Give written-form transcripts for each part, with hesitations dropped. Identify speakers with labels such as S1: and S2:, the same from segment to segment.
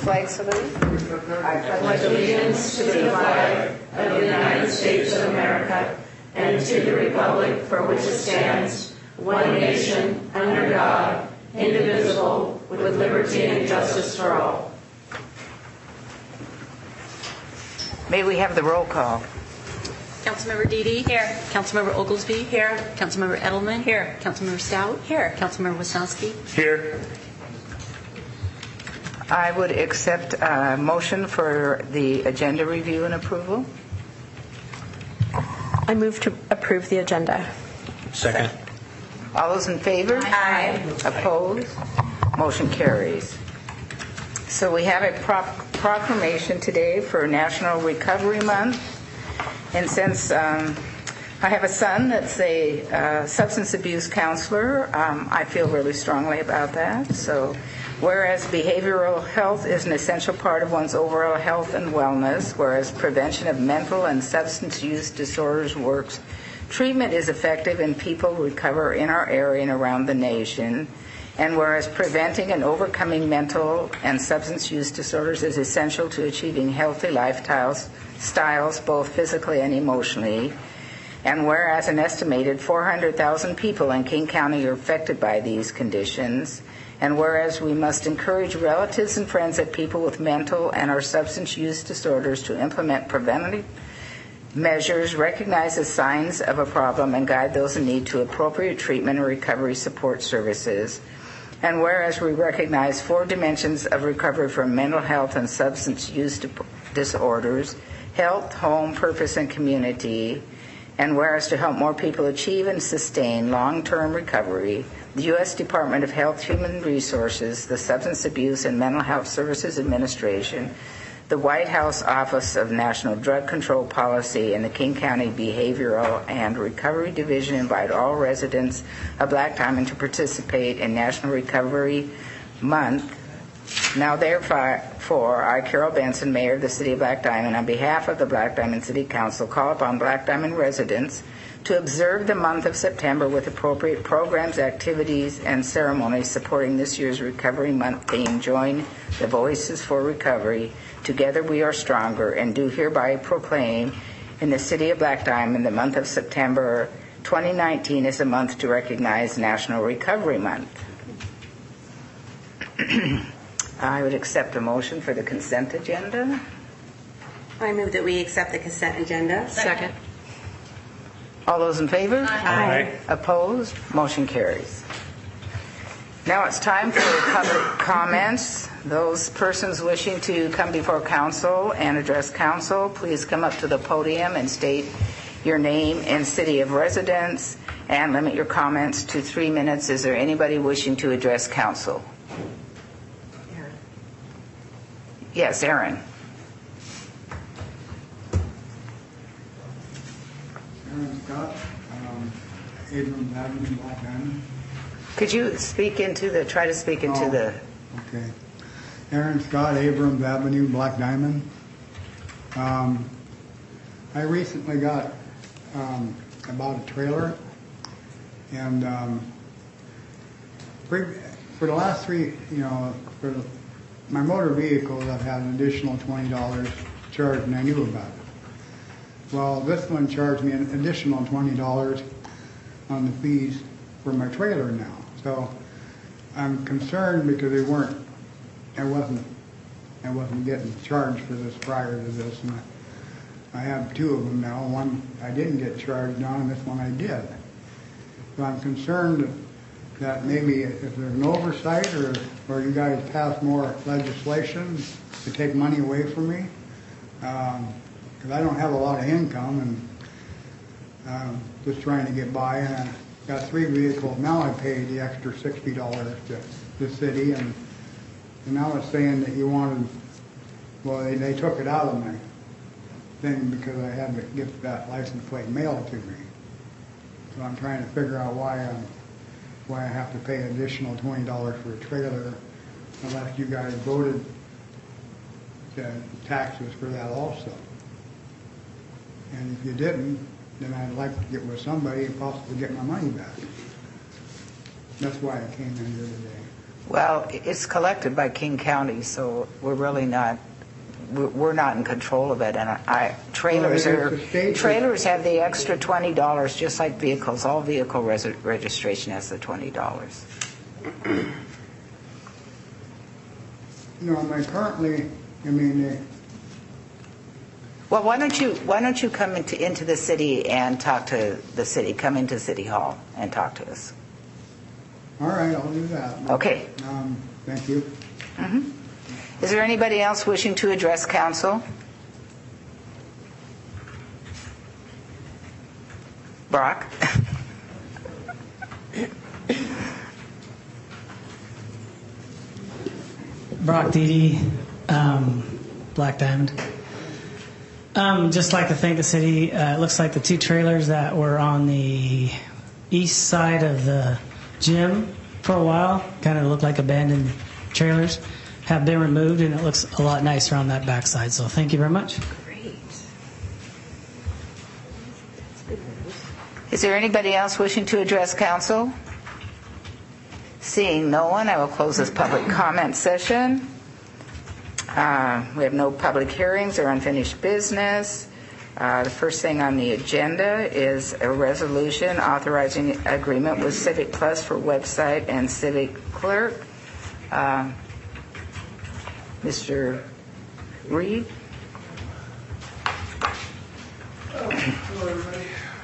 S1: flag salute.
S2: I pledge allegiance to the flag of the United States of America and to the republic for which it stands, one nation, under God, indivisible, with liberty and justice for all.
S1: May we have the roll call?
S3: Councilmember Deedy? Here. Councilmember Oglesby? Here. Councilmember Edelman? Here. Councilmember Stout? Here. Councilmember Wisnowski?
S4: Here.
S1: I would accept a motion for the agenda review and approval.
S5: I move to approve the agenda.
S4: Second.
S1: All those in favor?
S3: Aye.
S1: Opposed? Motion carries. So we have a proclamation today for National Recovery Month. And since I have a son that's a substance abuse counselor, I feel really strongly about that. So whereas behavioral health is an essential part of one's overall health and wellness, whereas prevention of mental and substance use disorders works, treatment is effective and people recover in our area and around the nation. And whereas preventing and overcoming mental and substance use disorders is essential to achieving healthy lifestyles both physically and emotionally. And whereas an estimated 400,000 people in King County are affected by these conditions. And whereas we must encourage relatives and friends of people with mental and or substance use disorders to implement preventative measures, recognize the signs of a problem, and guide those in need to appropriate treatment and recovery support services. And whereas we recognize 4 dimensions of recovery from mental health and substance use disorders: health, home, purpose, and community. And whereas to help more people achieve and sustain long-term recovery, the U.S. Department of Health, Human Resources, the Substance Abuse and Mental Health Services Administration, the White House Office of National Drug Control Policy, and the King County Behavioral and Recovery Division invite all residents of Black Diamond to participate in National Recovery Month. Now therefore, I, Carol Benson, Mayor of the City of Black Diamond, on behalf of the Black Diamond City Council, call upon Black Diamond residents to observe the month of September with appropriate programs, activities, and ceremonies supporting this year's Recovery Month theme. Join the Voices for Recovery. Together we are stronger, and do hereby proclaim in the City of Black Diamond the month of September 2019 is a month to recognize National Recovery Month. I would accept a motion for the consent agenda.
S3: I move that we accept the consent agenda.
S5: Second.
S1: All those in favor?
S4: Aye.
S1: Opposed? Motion carries. Now it's time for public comments. Those persons wishing to come before council and address council, please come up to the podium and state your name and city of residence, and limit your comments to 3 minutes. Is there anybody wishing to address council? Yes, Aaron.
S6: Aaron Scott, Abrams Avenue, Black Diamond.
S1: Could you try to speak into the...
S6: Okay. Aaron Scott, Abrams Avenue, Black Diamond. I recently got about a trailer, and for the last 3, my motor vehicles, I've had an additional $20 charged, and I knew about it. Well, this one charged me an additional $20 on the fees for my trailer now. So I'm concerned because I wasn't getting charged for this prior to this, and I have 2 of them now. One I didn't get charged on, and this one I did. So I'm concerned that maybe if there's an oversight or you guys pass more legislation to take money away from me, because I don't have a lot of income and just trying to get by. And I got 3 vehicles. Now I paid the extra $60 to the city, and now it's saying that you wanted, well, they took it out of my thing because I had to get that license plate mailed to me. So I'm trying to figure out why I have to pay additional $20 for a trailer unless you guys voted taxes for that also. And if you didn't, then I'd like to get with somebody and possibly get my money back. That's why I came in here today.
S1: Well, it's collected by King County, so we're really not, we're not in control of it. And trailers have the extra $20, just like vehicles. All vehicle registration has the $20.
S6: No,
S1: Well, why don't you come into the city and talk to the city? Come into City Hall and talk to us.
S6: all right, I'll do that.
S1: Okay.
S6: Thank you.
S1: Is there anybody else wishing to address council? Brock?
S4: Brock Deedy, Black Diamond. Just like to thank the city. It looks like the 2 trailers that were on the east side of the gym for a while, kind of looked like abandoned trailers, have been removed, and it looks a lot nicer on that backside. So thank you very much.
S1: Great. Is there anybody else wishing to address council? Seeing no one, I will close this public comment session. We have no public hearings or unfinished business. The first thing on the agenda is a resolution authorizing agreement with Civic Plus for website and civic clerk. Mr. Reed?
S7: Hello, everybody.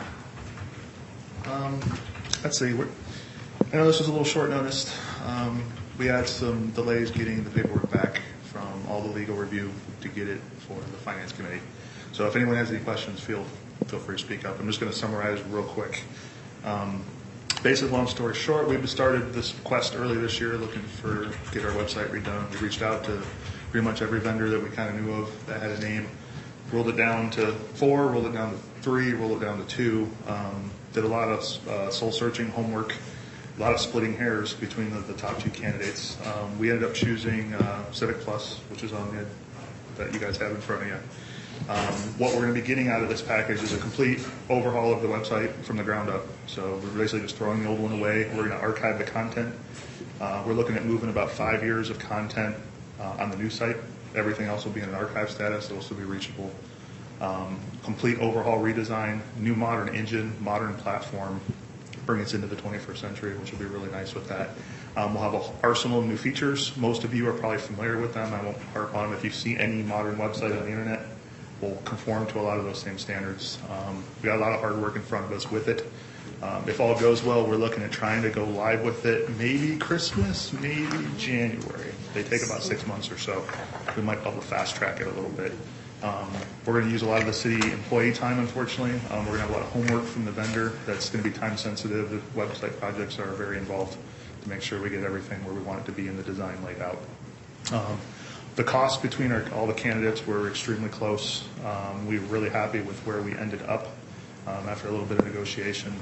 S7: Let's see. I know this was a little short notice. We had some delays getting the paperwork back from all the legal review to get it for the Finance Committee. So if anyone has any questions, feel free to speak up. I'm just going to summarize real quick. Basically, long story short, we started this quest early this year looking for get our website redone. We reached out to pretty much every vendor that we kind of knew of that had a name, rolled it down to 4, rolled it down to 3, rolled it down to 2. Did a lot of soul searching homework, a lot of splitting hairs between the top 2 candidates. We ended up choosing Civic Plus, which is on that you guys have in front of you. What we're going to be getting out of this package is a complete overhaul of the website from the ground up. So we're basically just throwing the old one away. We're going to archive the content. We're looking at moving about 5 years of content on the new site. Everything else will be in an archive status. It'll still be reachable. Complete overhaul redesign, new modern engine, modern platform, bring us into the 21st century, which will be really nice with that. We'll have an arsenal of new features. Most of you are probably familiar with them. I won't harp on them. If you see any modern website on the internet, will conform to a lot of those same standards. We got a lot of hard work in front of us with it. If all goes well, we're looking at trying to go live with it maybe Christmas, maybe January. They take about 6 months or so. We might be able to fast track it a little bit. We're going to use a lot of the city employee time, unfortunately. We're going to have a lot of homework from the vendor that's going to be time sensitive. The website projects are very involved to make sure we get everything where we want it to be in the design laid out. The cost between all the candidates were extremely close. We were really happy with where we ended up after a little bit of negotiation.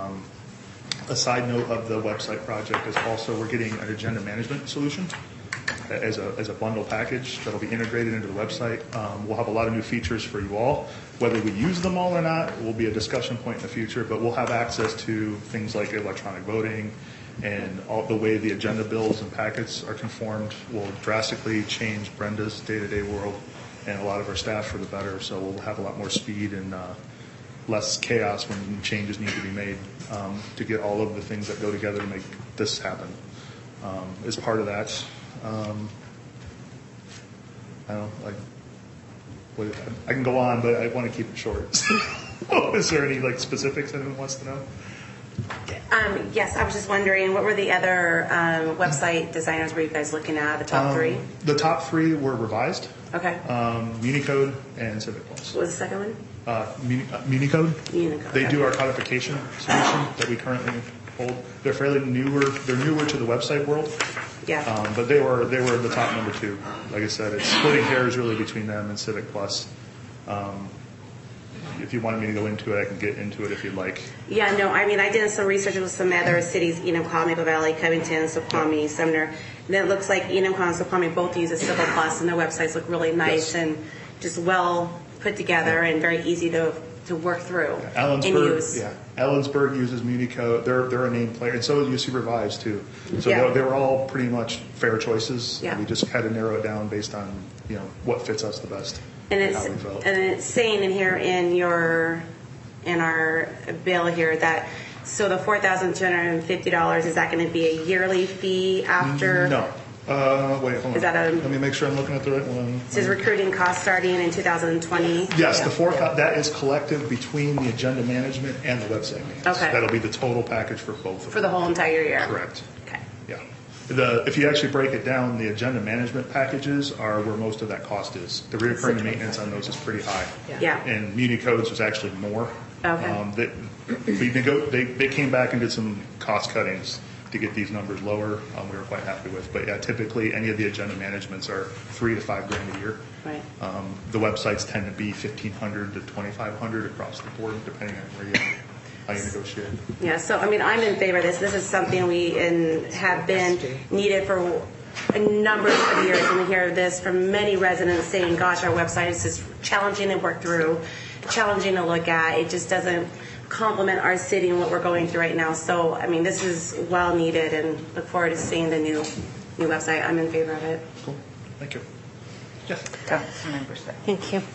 S7: A side note of the website project is also we're getting an agenda management solution as a bundle package that will be integrated into the website. We'll have a lot of new features for you all. Whether we use them all or not will be a discussion point in the future, but we'll have access to things like electronic voting, and all the way the agenda bills and packets are conformed will drastically change Brenda's day-to-day world and a lot of our staff for the better. So we'll have a lot more speed and less chaos when changes need to be made to get all of the things that go together to make this happen. As part of that, I don't know, I can go on, but I want to keep it short. Is there any specifics anyone wants to know?
S2: Yes, I was just wondering, what were the other website designers were you guys looking at, the top 3?
S7: The top 3 were revised.
S2: Okay.
S7: Municode and Civic Plus.
S2: What was the second one?
S7: Municode.
S2: Municode.
S7: They do our codification solution that we currently hold. They're fairly newer. They're newer to the website world.
S2: Yeah.
S7: But they were the top number 2. Like I said, it's splitting hairs really between them and Civic Plus. If you wanted me to go into it, I can get into it if you'd like. Yeah, no, I mean, I did some research with some other cities, Enumclaw, Maple Valley, Covington, Suquamish, Sumner. And it looks like Enumclaw and Suquamish both use a Civic Plus, and their websites look really nice and just well put together and very easy to
S2: to work through and use.
S7: Ellensburg uses MuniCode. They're a name player, and so does UC Revives too. So they were all pretty much fair choices.
S2: Yeah.
S7: We just had to narrow it down based on what fits us the best.
S2: And
S7: how we felt.
S2: it's saying in here in our bill here that so the $4,250, is that going to be a yearly fee after?
S7: No. Wait, hold on.
S2: Is that
S7: Let me make sure I'm looking at the right one.
S2: It says recruiting costs starting in 2020.
S7: Yes, that is collective between the agenda management and the website maintenance.
S2: Okay.
S7: That'll be the total package for both of them.
S2: For the whole entire year.
S7: Correct.
S2: Okay.
S7: Yeah. If you actually break it down, the agenda management packages are where most of that cost is. The recurring maintenance on those is pretty high.
S2: Yeah.
S7: And MuniCodes was actually more.
S2: Okay.
S7: They came back and did some cost cuttings to get these numbers lower. We were quite happy with. But yeah, typically any of the agenda managements are $3,000 to $5,000 a year.
S2: Right.
S7: The websites tend to be $1,500 to $2,500 across the board, depending on how you negotiate.
S2: Yeah, so I mean, I'm in favor of this. This is something we have been needed for a number of years, and we hear this from many residents saying, gosh, our website is just challenging to work through, challenging to look at. It just doesn't complement our city and what we're going through right now. So, I mean, this is well needed, and look forward to seeing the new website. I'm in favor of it.
S7: Cool. Thank you. Jeff.
S1: Councilmember Staff.
S5: Thank you.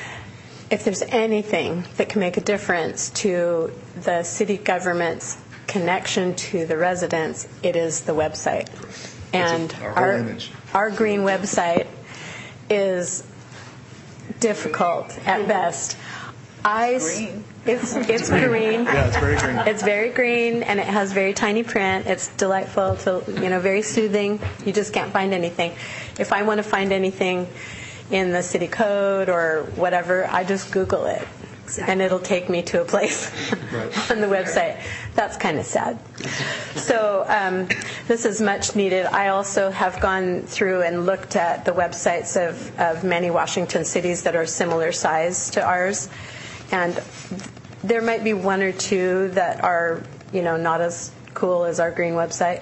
S5: If there's anything that can make a difference to the city government's connection to the residents, it is the website. And
S7: our whole image.
S5: Our green website is difficult at best.
S1: Green.
S5: It's green.
S7: Yeah, it's very green.
S5: It's very green, and it has very tiny print. It's delightful to, very soothing. You just can't find anything. If I want to find anything in the city code or whatever, I just Google it, and it'll take me to a place on the website. That's kind of sad. So this is much needed. I also have gone through and looked at the websites of many Washington cities that are similar size to ours, and there might be one or two that are, not as cool as our green website.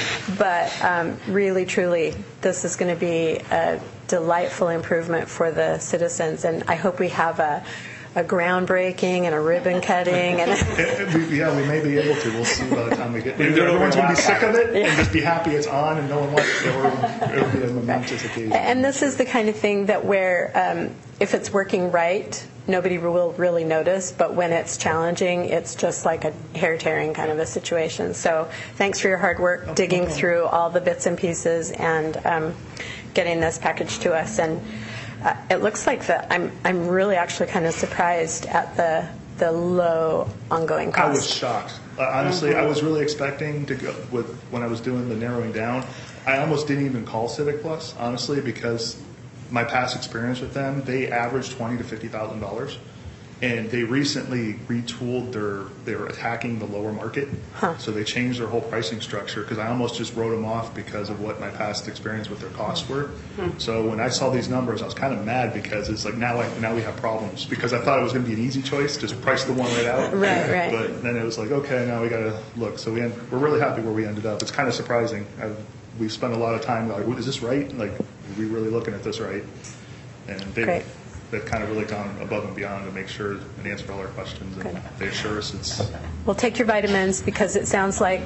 S5: But really, truly, this is going to be a delightful improvement for the citizens. And I hope we have a groundbreaking and a ribbon cutting. And
S7: we may be able to. We'll see by the time we get there. Everyone's going to be sick of it and just be happy it's on and no one wants it. It'll be a momentous occasion.
S5: And this is the kind of thing that where if it's working right, nobody will really notice, but when it's challenging, it's just like a hair-tearing kind of a situation. So thanks for your hard work digging through all the bits and pieces and getting this package to us. And it looks like I'm really actually kind of surprised at the low ongoing cost.
S7: I was shocked. Honestly, I was really expecting to go with when I was doing the narrowing down. I almost didn't even call Civic Plus, honestly, because my past experience with them, they averaged $20,000 to $50,000, and they recently retooled they're attacking the lower market, so they changed their whole pricing structure. Because I almost just wrote them off because of what my past experience with their costs were. So when I saw these numbers, I was kind of mad because it's like now we have problems, because I thought it was going to be an easy choice, just price the one right out.
S5: Right.
S7: But then it was like, okay, now we got to look. So we're really happy where we ended up. It's kind of surprising. We spent a lot of time like, is this right? Like, are we really looking at this right? And they've kind of really gone above and beyond to make sure and answer all our questions. And they assure us it's...
S5: Well, take your vitamins, because it sounds like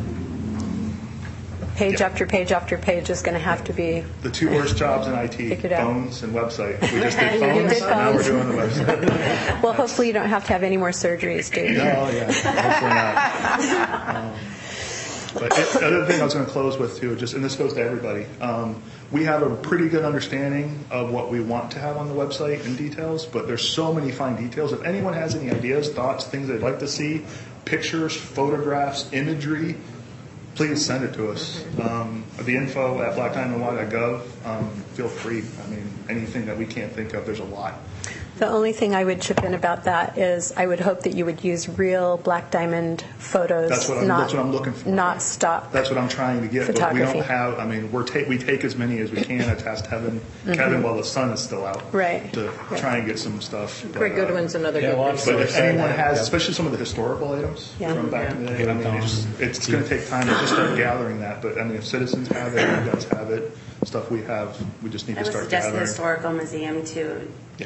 S5: page after page after page is going to have to be...
S7: The two worst jobs in IT, phones and website. We just did
S5: You
S7: phones,
S5: did
S7: and now we're
S5: phones.
S7: doing the website.
S5: Well, hopefully you don't have to have any more surgeries, do you?
S7: No, yeah, hopefully not. But the other thing I was going to close with too, and this goes to everybody, we have a pretty good understanding of what we want to have on the website in details, but there's so many fine details. If anyone has any ideas, thoughts, things they'd like to see, pictures, photographs, imagery, please send it to us. The info at blackdiamondlaw.gov, feel free. I mean, anything that we can't think of, there's a lot.
S5: The only thing I would chip in about that is I would hope that you would use real Black Diamond photos.
S7: That's what I'm looking for.
S5: Not stock.
S7: That's what I'm trying to get. But we don't have. I mean, we take as many as we can at Test Heaven, Kevin, while the sun is still out.
S5: Right.
S7: To try and get some stuff.
S8: Very good ones and other good ones.
S7: But if anyone has, especially some of the historical items from back in the day, I mean, it's going to take time to just start gathering that. But I mean, if citizens have it, you guys have it, stuff we have, we just need to start gathering.
S2: I would suggest the historical museum too.
S7: Yeah.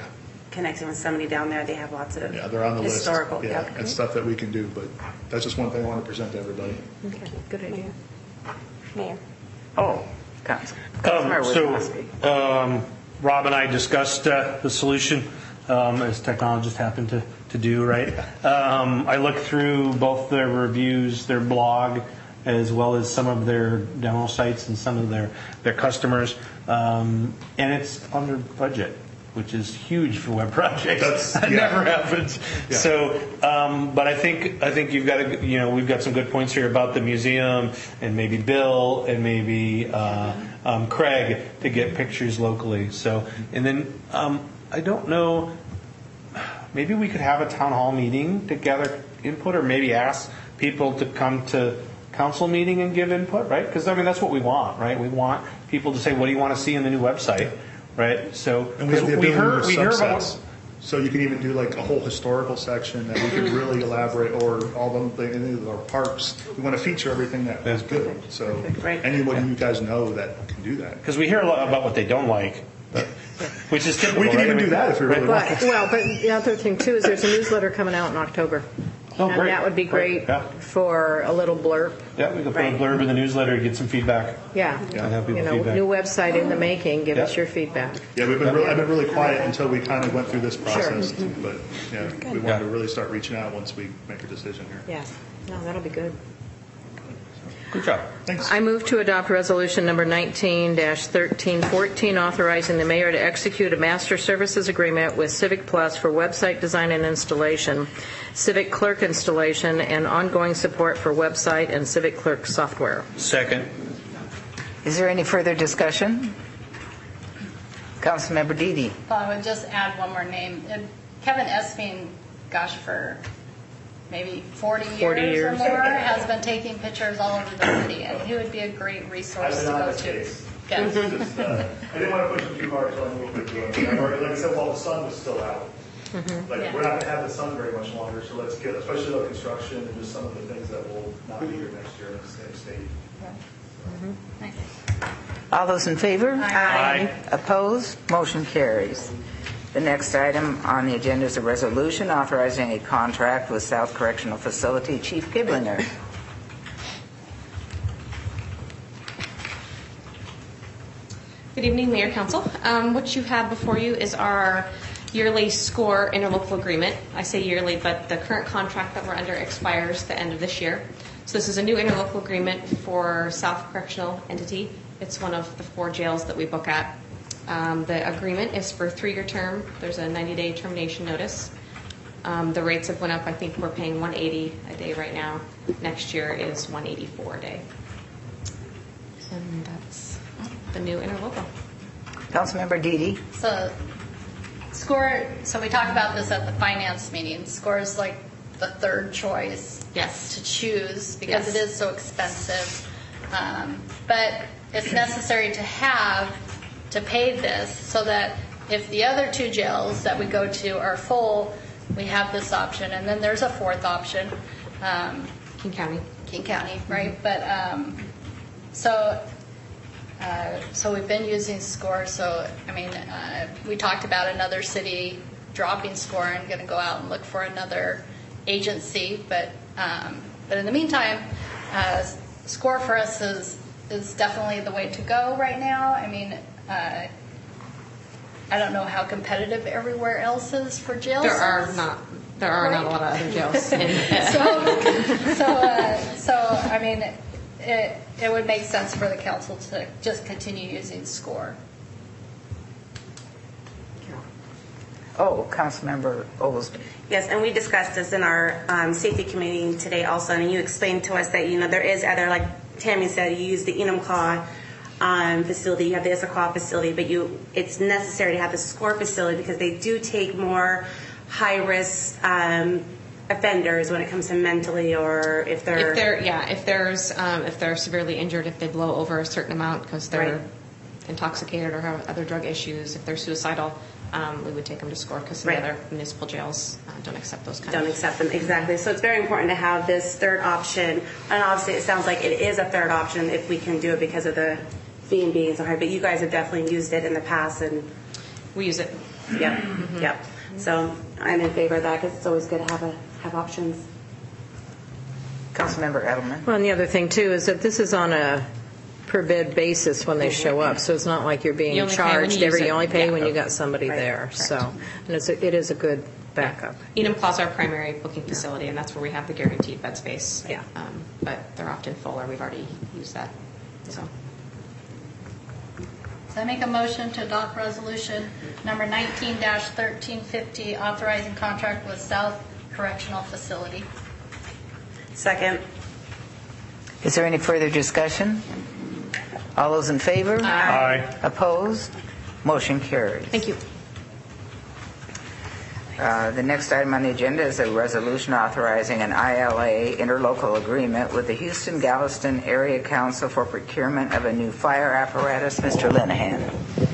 S2: connecting with somebody down there. They have lots of
S7: Yeah, they're on the
S2: historical.
S7: list. Yeah, and stuff that we can do, but that's just one thing I want to present to everybody.
S5: Okay, good idea. Mayor.
S1: Oh, Councilmember Wisniewski.
S8: Rob and I discussed the solution, as technologists happen to do, right? I looked through both their reviews, their blog, as well as some of their demo sites and some of their customers, and it's under budget, which is huge for web projects. That never happens.
S7: Yeah.
S8: So, but I think you've got we've got some good points here about the museum and maybe Bill and maybe Craig to get pictures locally. So, and then I don't know, maybe we could have a town hall meeting to gather input, or maybe ask people to come to council meeting and give input, right? Because I mean that's what we want, right? We want people to say, what do you want to see in the new website? Right, so
S7: And we have the ability
S8: we
S7: to
S8: hear
S7: subsets.
S8: about.
S7: So you can even do like a whole historical section that we can really elaborate, or all the our parks. We want to feature everything that is good. So
S2: Right.
S7: anybody you guys know that can do that.
S8: Because we hear a lot about what they don't like, which is typical.
S7: We can
S8: right?
S7: even
S8: I mean,
S7: do that if we really want.
S9: But the other thing too is there's a newsletter coming out in October.
S8: Oh,
S9: And
S8: great.
S9: that would be great
S8: Yeah.
S9: for a little blurb.
S8: Yeah, we can put
S9: Right.
S8: a blurb in the newsletter to get some feedback.
S9: Yeah.
S8: And have people
S9: You know,
S8: feedback.
S9: new website in the making, give us
S8: Yeah.
S9: your feedback.
S7: Yeah, I've been really quiet until we kind of went through this process. But yeah, we want to really start reaching out once we make a decision here.
S9: Yeah, no, that'll be good.
S8: Good job.
S7: Thanks.
S9: I move to adopt resolution number 19-1314, authorizing the mayor to execute a master services agreement with Civic Plus for website design and installation, civic clerk installation, and ongoing support for website and civic clerk software.
S8: Second.
S1: Is there any further discussion? Councilmember Dede.
S10: Well, I would just add one more name. Kevin Esping, gosh, for maybe 40 years or more, has been taking pictures all over the city, and he would be a great resource to go to. Yes.
S7: I didn't want to push him too hard, so I moved it to him. Like I said, while the sun was still out. Like,
S10: Yeah.
S7: we're not going to have the sun very much longer, so let's get, especially the construction and just some of the things that will not be here next year in the same state.
S10: Nice.
S1: All those in favor?
S8: Aye.
S1: Opposed? Motion carries. The next item on the agenda is a resolution authorizing a contract with South Correctional Facility Chief Giblinger.
S11: Good evening, Mayor, Council. What you have before you is our yearly SCORE interlocal agreement. I say yearly, but the current contract that we're under expires the end of this year. So this is a new interlocal agreement for South Correctional Entity. It's one of the 4 jails that we book at. The agreement is for a 3-year term. There's a 90-day termination notice. The rates have went up. I think we're paying $180 a day right now. Next year is $184 a day. And that's the new interlocal.
S1: Councilmember Dede.
S10: So SCORE, so we talked about this at the finance meeting. SCORE is like the third choice
S11: Yes.
S10: to choose because
S11: Yes.
S10: it is so expensive. But it's necessary to pay this so that if the other 2 jails that we go to are full, we have this option. And then there's a 4th option,
S11: King County.
S10: King County, right? But so we've been using SCORE. So I mean, we talked about another city dropping SCORE and going to go out and look for another agency. But in the meantime, SCORE for us is definitely the way to go right now. I mean, I don't know how competitive everywhere else is for jails.
S11: There are not a lot of other jails.
S10: So I mean, it would make sense for the council to just continue using SCORE.
S1: Oh, Councilmember Oglesby.
S2: Yes, and we discussed this in our safety committee today also, and you explained to us that, there is other, like Tammy said, you use the Enumclaw facility, you have the Issaquah facility, but it's necessary to have the SCORE facility because they do take more high-risk offenders when it comes to mentally, or if
S11: if they're severely injured, if they blow over a certain amount because they're
S2: Right.
S11: intoxicated or have other drug issues, if they're suicidal, we would take them to SCORE because some
S2: Right.
S11: other municipal jails don't accept those kind
S2: don't
S11: of.
S2: accept them. Exactly. So it's very important to have this third option. And obviously it sounds like it is a third option if we can do it because of the fee and being so high. But you guys have definitely used it in the past, and
S11: We use it.
S2: yep, yep. So I'm in favor of that because it's always good to have options.
S1: Councilmember Edelman.
S9: Well, and the other thing too is that this is on a per bid basis when they show up, so it's not like you're being
S11: You only pay when
S9: charged
S11: you use
S9: you
S11: it.
S9: only pay
S11: Yeah.
S9: when you got somebody
S2: Right,
S9: there.
S2: correct.
S9: So, and it is a good backup.
S11: Enum Plaza, our primary booking facility, and that's where we have the guaranteed bed space.
S9: Yeah.
S11: But they're often full, or we've already used that. So.
S10: So I make a motion to adopt resolution number 19-1350, authorizing contract with South Correctional Facility.
S2: Second.
S1: Is there any further discussion? All those in favor?
S8: Aye.
S1: Opposed? Motion carries.
S11: Thank you.
S1: The next item on the agenda is a resolution authorizing an ILA interlocal agreement with the Houston-Galveston Area Council for procurement of a new fire apparatus. Mr. Linehan.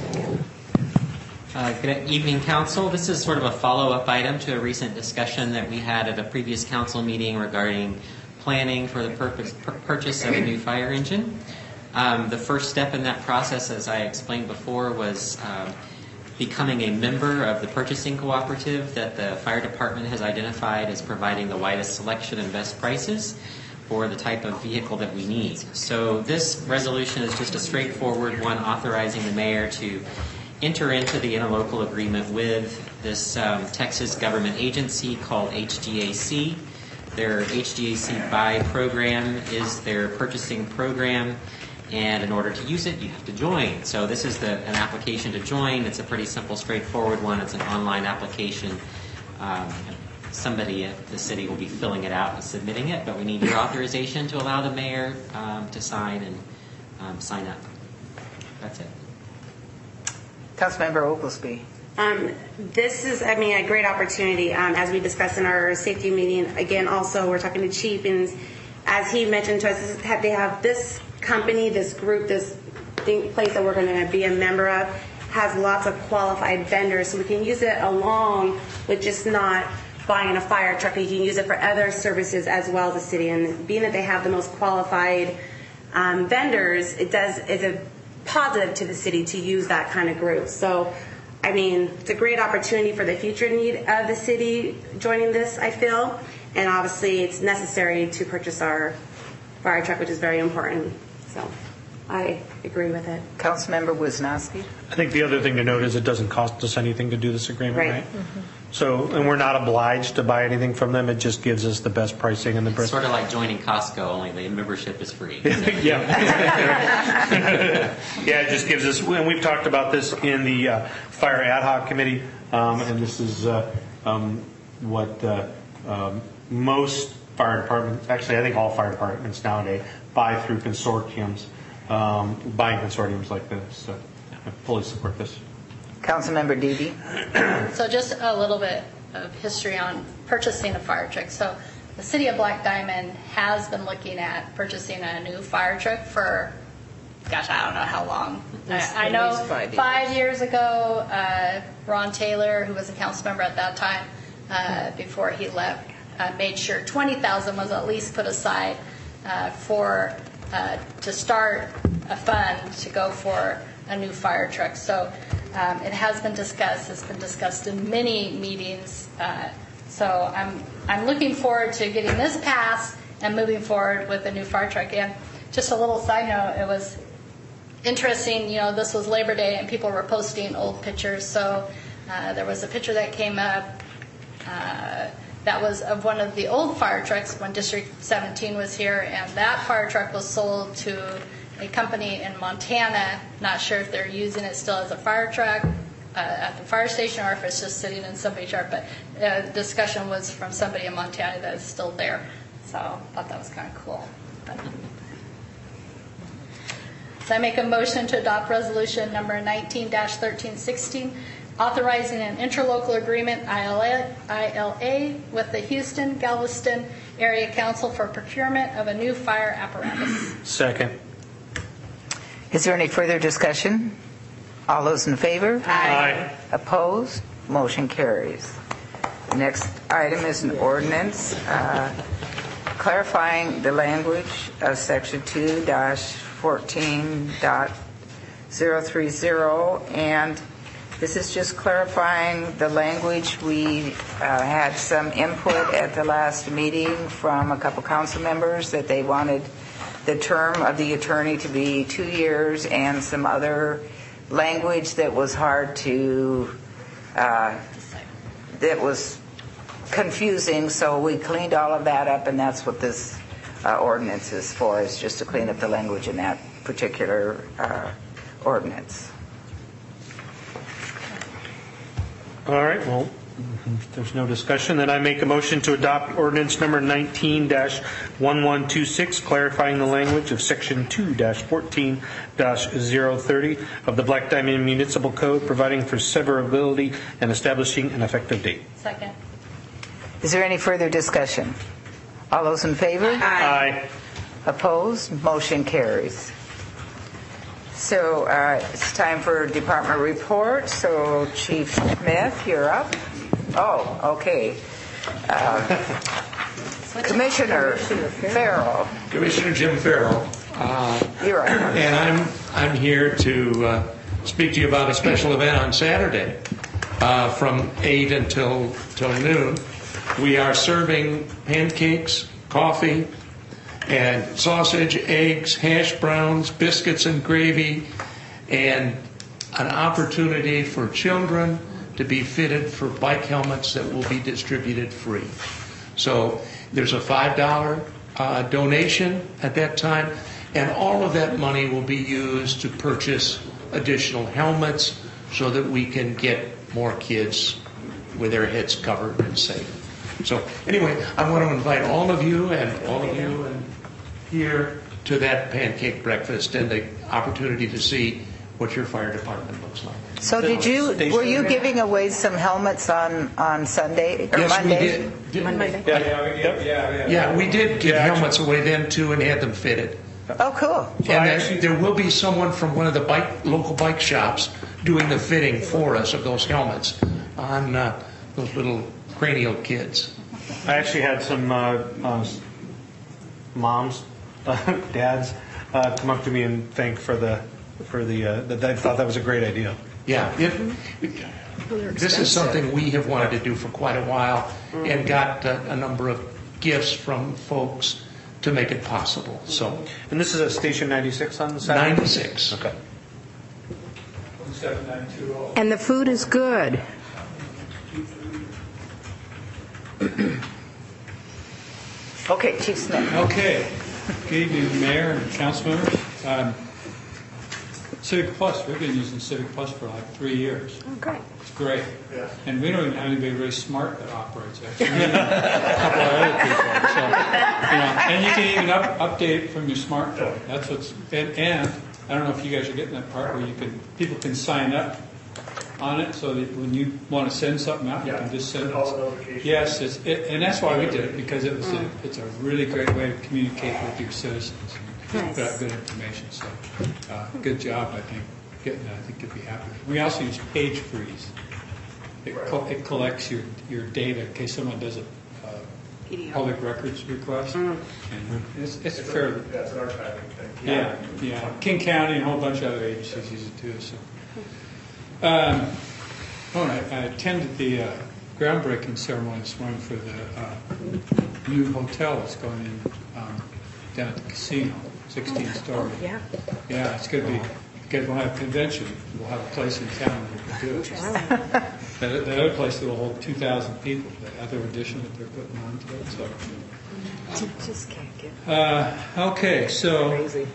S12: Good evening, Council. This is sort of a follow-up item to a recent discussion that we had at a previous council meeting regarding planning for the purchase of a new fire engine. The first step in that process, as I explained before, was becoming a member of the purchasing cooperative that the fire department has identified as providing the widest selection and best prices for the type of vehicle that we need. So this resolution is just a straightforward one authorizing the mayor to enter into the interlocal agreement with this Texas government agency called HGAC. Their HGAC Buy program is their purchasing program, and in order to use it, you have to join. So this is an application to join. It's a pretty simple, straightforward one. It's an online application. Somebody at the city will be filling it out and submitting it, but we need your authorization to allow the mayor to sign and sign up. That's it.
S1: Councilmember Oglesby.
S2: This is, a great opportunity. As we discussed in our safety meeting, again, also we're talking to Chief, and as he mentioned to us, they have this company, this group, this place that we're going to be a member of has lots of qualified vendors, so we can use it along with just not buying a fire truck. You can use it for other services as well as the city. And being that they have the most qualified vendors, it's a positive to the city to use that kind of group. So, it's a great opportunity for the future need of the city joining this, I feel. And obviously, it's necessary to purchase our fire truck, which is very important. So, I agree with it.
S1: Councilmember Wisnowski.
S8: I think the other thing to note is it doesn't cost us anything to do this agreement, right?
S2: Mm-hmm.
S8: So, and we're not obliged to buy anything from them. It just gives us the best pricing and the best.
S12: Sort of like joining Costco, only the membership is free.
S8: Yeah. Yeah, it just gives us, and we've talked about this in the Fire Ad Hoc Committee, and this is what most fire departments, actually I think all fire departments nowadays, buy through consortiums, buying consortiums like this. So I fully support this.
S1: Councilmember Dede.
S10: So just a little bit of history on purchasing a fire truck. So the city of Black Diamond has been looking at purchasing a new fire truck for, gosh, I don't know how long. I know 5 years ago, Ron Taylor, who was a council member at that time, before he left, made sure $20,000 was at least put aside to start a fund to go for a new fire truck. So it has been discussed. It's been discussed in many meetings. So I'm looking forward to getting this passed and moving forward with a new fire truck. And just a little side note, it was interesting. This was Labor Day and people were posting old pictures. So there was a picture that came up that was of one of the old fire trucks when District 17 was here, and that fire truck was sold to a company in Montana. Not sure if they're using it still as a fire truck at the fire station or if it's just sitting in somebody's yard, but the discussion was from somebody in Montana that is still there. So I thought that was kind of cool. So I make a motion to adopt resolution number 19-1316, authorizing an interlocal agreement, ILA, with the Houston-Galveston Area Council for procurement of a new fire apparatus.
S8: Second.
S1: Is there any further discussion? All those in favor?
S8: Aye.
S1: Opposed? Motion carries. The next item is an ordinance clarifying the language of Section 2-14.030 and This is just clarifying the language. We had some input at the last meeting from a couple council members that they wanted the term of the attorney to be 2 years and some other language that was hard to, that was confusing. So we cleaned all of that up, and that's what this ordinance is for, is just to clean up the language in that particular ordinance.
S8: All right, well, if there's no discussion, then I make a motion to adopt ordinance number 19-1126, clarifying the language of section 2-14-030 of the Black Diamond Municipal Code, providing for severability and establishing an effective date.
S10: Second.
S1: Is there any further discussion? All those in favor?
S8: Aye.
S1: Opposed? Motion carries. So it's time for department report. So Chief Smith, you're up. Oh, okay. Commissioner Farrell.
S13: Commissioner Jim Farrell.
S1: You're up.
S13: And I'm here to speak to you about a special event on Saturday from 8 until noon. We are serving pancakes, coffee, and sausage, eggs, hash browns, biscuits and gravy, and an opportunity for children to be fitted for bike helmets that will be distributed free. So there's a $5 donation at that time, and all of that money will be used to purchase additional helmets so that we can get more kids with their heads covered and safe. So anyway, I want to invite all of you and here to that pancake breakfast and the opportunity to see what your fire department looks like.
S1: So were you giving away some helmets on Sunday or
S13: yes,
S1: Monday?
S13: We did.
S1: Monday.
S13: Yeah, we did give helmets away then too and had them fitted.
S1: Oh, cool.
S13: And there will be someone from one of the local bike shops doing the fitting for us of those helmets on those little cranial kids.
S8: I actually had some moms, dads, come up to me and thank for the that I thought that was a great idea.
S13: Yeah, this is something we have wanted to do for quite a while and got a number of gifts from folks to make it possible. So,
S8: and this is at Station 96 on Saturday?
S13: 96.
S8: Okay.
S13: 7920.
S1: And the food is good. Okay, Chief Smith.
S14: Okay. Good evening, Mayor and council members. Civic Plus, we've been using Civic Plus for like 3 years.
S5: Oh, great.
S14: It's great. Yeah. And we don't even have anybody really smart that operates it. A couple of other people. So, and you can even update it from your smartphone. That's what's, and I don't know if you guys are getting that part where people can sign up on it so that when you want to send something out, you can just send it. Yes, and that's why we did it, because it's a really great way to communicate with your citizens. Nice. Put out good information. So, good job, I think. I think you'll be happy. We also use Page Freeze. It collects your data in case someone does a public records request, and it's fairly.
S7: That's an archiving thing.
S14: Yeah. King County and a whole bunch of other agencies use it too. So. I attended the groundbreaking ceremony this morning for the new hotel that's going in down at the casino, 16-story.
S5: Oh, yeah.
S14: Yeah, it's going to be, because we'll have a convention, we'll have a place in town where we can do it. The other place that will hold 2,000 people, the other addition that they're putting on to it. So.
S5: Just can't get
S14: okay, so.
S5: crazy.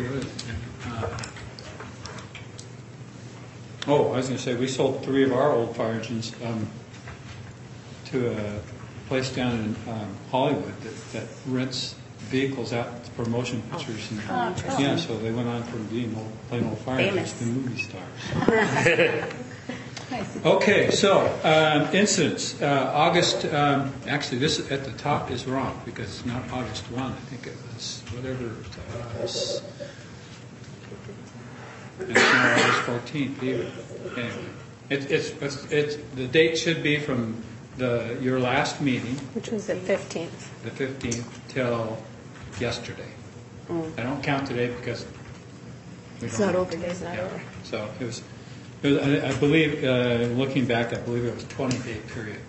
S14: I was going to say, we sold 3 of our old fire engines to a place down in Hollywood that rents vehicles out for motion pictures. Yeah, so they went on from being plain old fire engines to movie stars. Okay, so incidents. August, actually this at the top is wrong because it's not August 1. I think it was whatever it was. It's not August 14th either. Anyway, it's the date should be from your last meeting,
S5: which was the 15th.
S14: The 15th till yesterday. I don't count today because
S5: it's not over. It's not over.
S14: So it was I believe, looking back, I believe it was a 20-day period.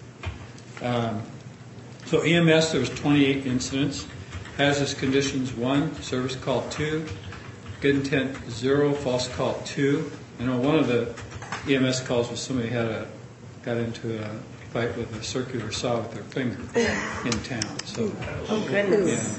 S14: So EMS, there was 28 incidents. Hazardous conditions 1, service call 2, good intent 0, false call 2. I know one of the EMS calls was somebody got into a fight with a circular saw with their finger in town. So,
S5: oh goodness.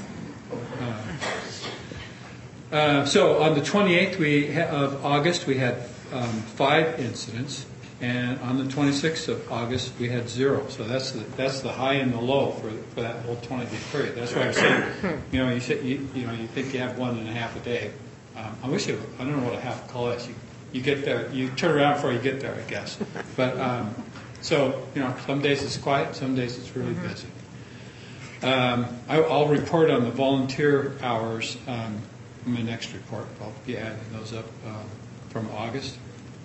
S14: Yeah. So on the 28th of August, we had 5 incidents, and on the 26th of August, we had 0. So that's the high and the low for that whole 20-day period. That's why I'm saying, you think you have 1.5 a day. I wish I don't know what a half call is. You get there, you turn around before you get there, I guess. But so some days it's quiet, some days it's really busy. I'll report on the volunteer hours in my next report. I'll be adding those up from August.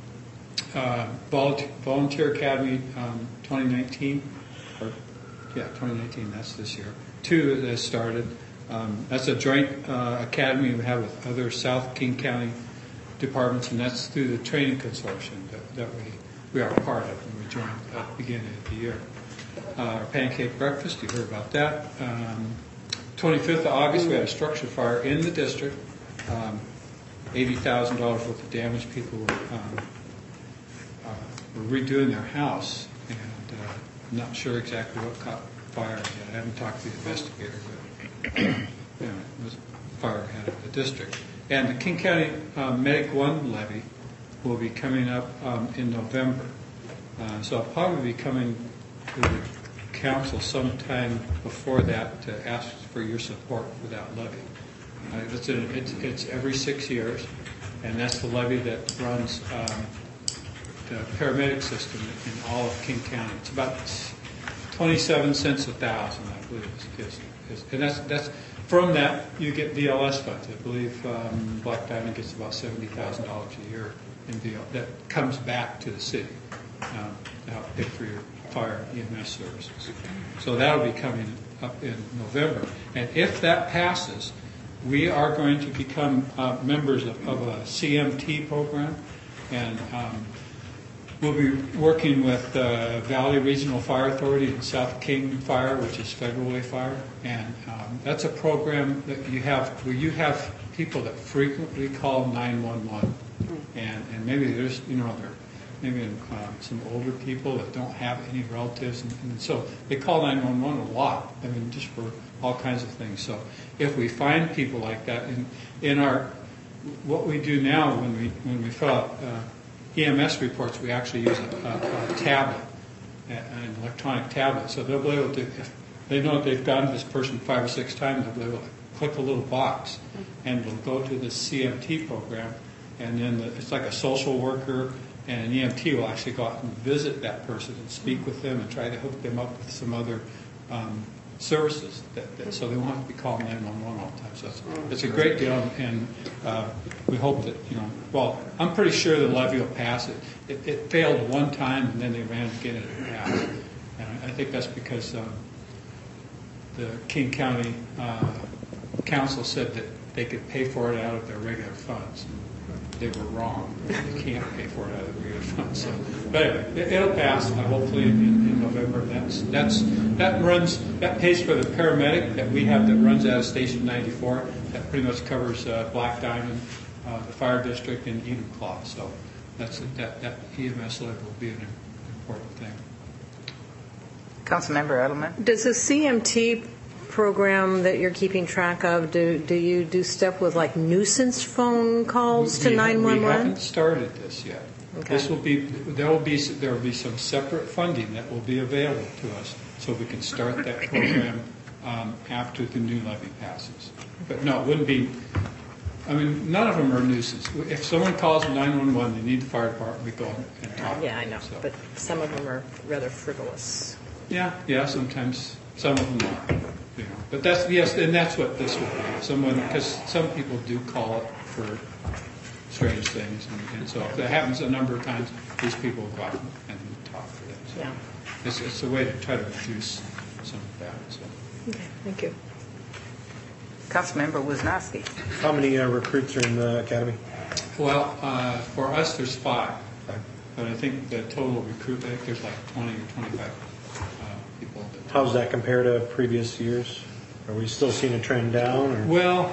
S14: Volunteer Academy 2019, 2019, that's this year. 2 that started. That's a joint academy we have with other South King County departments, and that's through the training consortium that we are part of, and we joined at the beginning of the year. Our pancake breakfast, you heard about that. 25th of August, we had a structure fire in the district. $80,000 worth of damage. People were redoing their house, and I'm not sure exactly what caught fire yet. I haven't talked to the investigator, but it was a fire ahead of the district. And the King County Medic 1 levy will be coming up in November. So I'll probably be coming to the council sometime before that to ask for your support for that levy. It's every 6 years, and that's the levy that runs the paramedic system in all of King County. It's about 27 cents a thousand, I believe, and that's from that you get VLS funds. I believe Black Diamond gets about $70,000 a year in VL that comes back to the city to help pay for your fire EMS services. So that'll be coming up in November, and if that passes, we are going to become members of a CMT program, and we'll be working with Valley Regional Fire Authority and South King Fire, which is Federal Way Fire, and that's a program that you have where you have people that frequently call 911, and maybe there's maybe some older people that don't have any relatives, and so they call 911 a lot. I mean, just for all kinds of things. So if we find people like that, in our what we do now when we fill out EMS reports, we actually use a tablet, an electronic tablet. So they'll be able to, if they know that they've gotten this person 5 or 6 times, they'll be able to click a little box, and it'll go to the CMT program, and then it's like a social worker and an EMT will actually go out and visit that person and speak with them and try to hook them up with some other services, so they won't have to be calling 911 all the time. So it's a great deal, and we hope that, well, I'm pretty sure the levy will pass. It failed one time, and then they ran again and it passed. And I think that's because the King County Council said that they could pay for it out of their regular funds. They were wrong. They can't pay for it out of the regular funds. So, but anyway, it'll pass hopefully in November. That pays for the paramedic that we have that runs out of Station 94. That pretty much covers Black Diamond, the fire district, and Enumclaw. So that EMS levy will be an important thing.
S1: Councilmember Edelman.
S9: Does the CMT program that you're keeping track of, do you do stuff with like nuisance phone calls to 911?
S14: We haven't started this yet. Okay. There will be some separate funding that will be available to us, so we can start that program after the new levy passes. But no, it wouldn't be. I mean, none of them are nuisance. If someone calls 911, they need the fire department, we go and talk.
S9: Yeah, I know, so. But some of them are rather frivolous.
S14: Yeah, sometimes some of them are. But that's what this will be. Because some people do call it for strange things, and so if that happens a number of times, these people will go out and talk to them. So yeah. It's a way to try to reduce some of that. So.
S9: Okay, thank you.
S1: Councilmember Wisnowski.
S8: How many recruits are in the academy?
S14: Well, for us, there's 5. but I think the total recruit, I think there's like 20 or 25 people.
S8: How does that compare to previous years? Are we still seeing a trend down? Or?
S14: Well,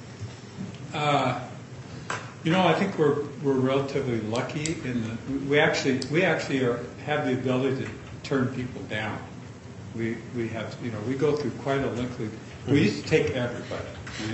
S14: I think we're relatively lucky in that we actually have the ability to turn people down. We have, we go through quite a lengthy. We used to take everybody,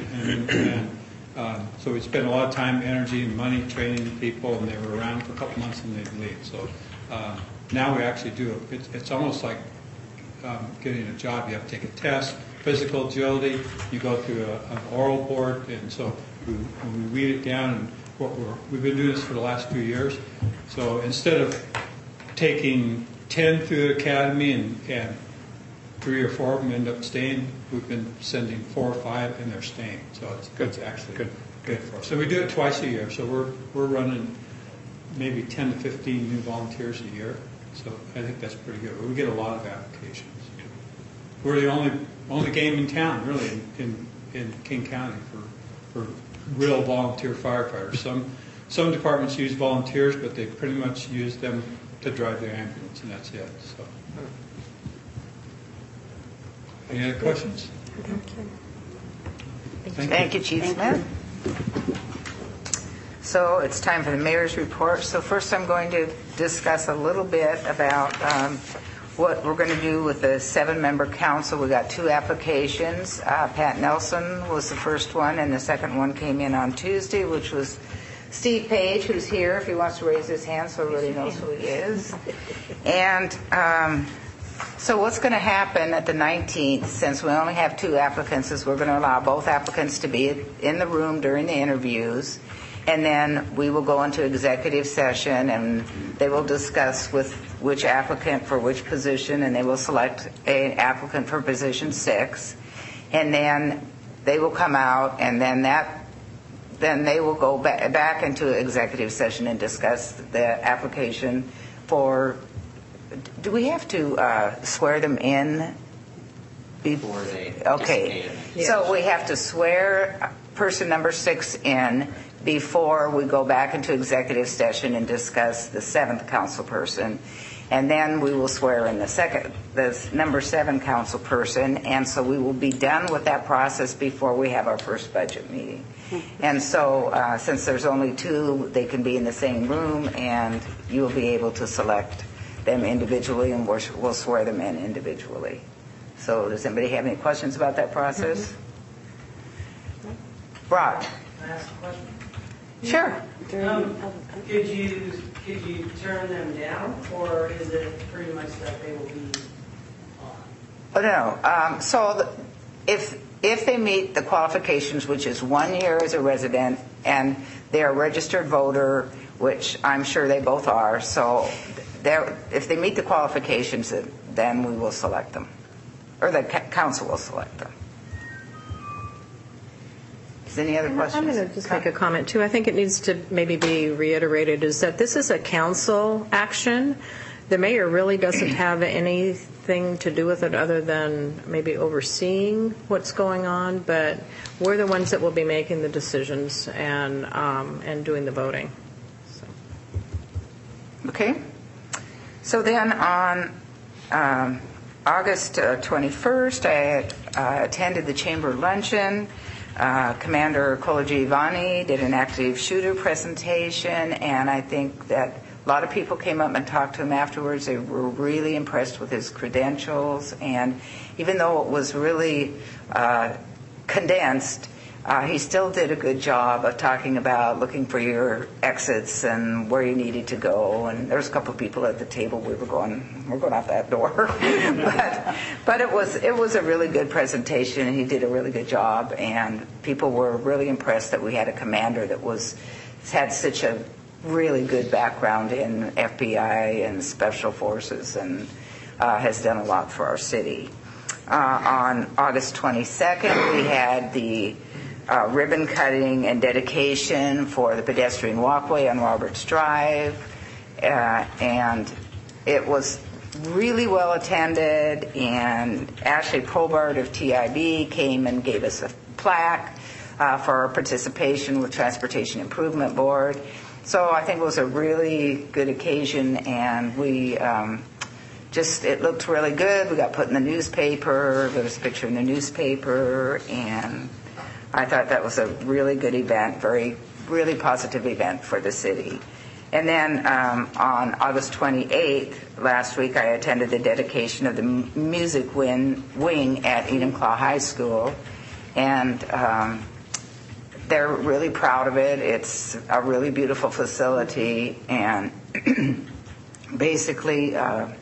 S14: and so we spend a lot of time, energy, and money training people, and they were around for a couple months and they'd leave. So now we actually do it. It's almost like getting a job. You have to take a test, physical agility. You go through an oral board, and so we weed it down. And we've been doing this for the last few years. So instead of taking 10 through the academy and 3 or 4 of them end up staying, we've been sending 4 or 5 and they're staying. So it's actually good for us. So we do it twice a year. So we're running maybe 10 to 15 new volunteers a year. So I think that's pretty good. We get a lot of applications. We're the only game in town, really, in King County for real volunteer firefighters. Some departments use volunteers, but they pretty much use them to drive their ambulance, and that's it. So, any other questions?
S1: Thank you, Chief Smith. So it's time for the mayor's report. So first I'm going to discuss a little bit about what we're going to do with the 7-member council. We got 2 applications. Pat Nelson was the first one, and the second one came in on Tuesday, which was Steve Page, who's here, if he wants to raise his hand so everybody knows who he is. And so what's going to happen at the 19th, since we only have 2 applicants, is we're going to allow both applicants to be in the room during the interviews, and then we will go into executive session, and they will discuss with which applicant for which position, and they will select an applicant for position 6, and then they will come out, and then they will go back into executive session and discuss the application for. Do we have to swear them in before they? Okay, so we have to swear person number 6 in before we go back into executive session and discuss the 7th council person, and then we will swear in the number 7 council person, and so we will be done with that process before we have our first budget meeting. And so since there's only 2, they can be in the same room, and you will be able to select them individually, and we'll swear them in individually. So does anybody have any questions about that process? Brock.
S15: Can I ask a question?
S1: Sure.
S15: Could you turn them down, or is it pretty much that they will be on?
S1: Oh, no. So if they meet the qualifications, which is 1 year as a resident, and they're a registered voter, which I'm sure they both are, so if they meet the qualifications, then we will select them, or the council will select them. Is there any other questions?
S9: I'm going to just make a comment, too. I think it needs to maybe be reiterated, is that this is a council action. The mayor really doesn't have anything to do with it other than maybe overseeing what's going on, but we're the ones that will be making the decisions and doing the voting. So.
S1: Okay. So then on August 21st, I attended the chamber luncheon. Commander Kologievani did an active shooter presentation, and I think that a lot of people came up and talked to him afterwards. They were really impressed with his credentials, and even though it was really condensed, he still did a good job of talking about looking for your exits and where you needed to go. And there was a couple of people at the table. We're going out that door. but it was a really good presentation, and he did a really good job. And people were really impressed that we had a commander that had such a really good background in FBI and special forces, and has done a lot for our city. On August 22nd, we had the ribbon cutting and dedication for the pedestrian walkway on Roberts Drive, and it was really well attended, and Ashley Probart of TIB came and gave us a plaque for our participation with Transportation Improvement Board, So I think it was a really good occasion, and we it looked really good. We got put in the newspaper. There was a picture in the newspaper, and I thought that was a really good event, really positive event for the city. And then on August 28th, last week, I attended the dedication of the music wing at Enumclaw High School, and they're really proud of it. It's a really beautiful facility, and basically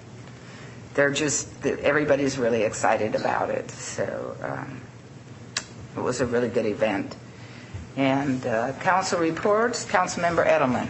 S1: everybody's really excited about it. So it was a really good event. And council reports, Councilmember Edelman.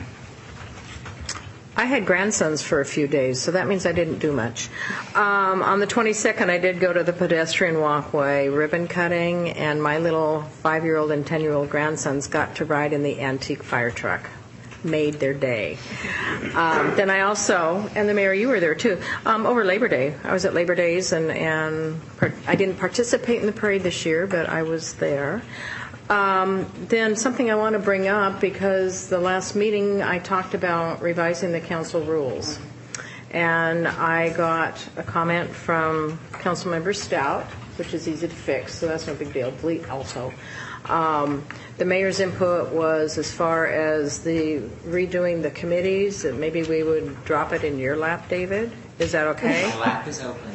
S9: I had grandsons for a few days, so that means I didn't do much. On the 22nd, I did go to the pedestrian walkway ribbon cutting, and my little 5-year-old and 10-year-old grandsons got to ride in the antique fire truck. Made their day. Then I also, and the mayor, you were there too, over Labor Day. I was at Labor Days, and I didn't participate in the parade this year, but I was there. Then something I want to bring up, because the last meeting I talked about revising the council rules. And I got a comment from Councilmember Stout, which is easy to fix, so that's no big deal. Delete also. The mayor's input was as far as the redoing the committees, that maybe we would drop it in your lap, David. Is that okay?
S12: My lap is open.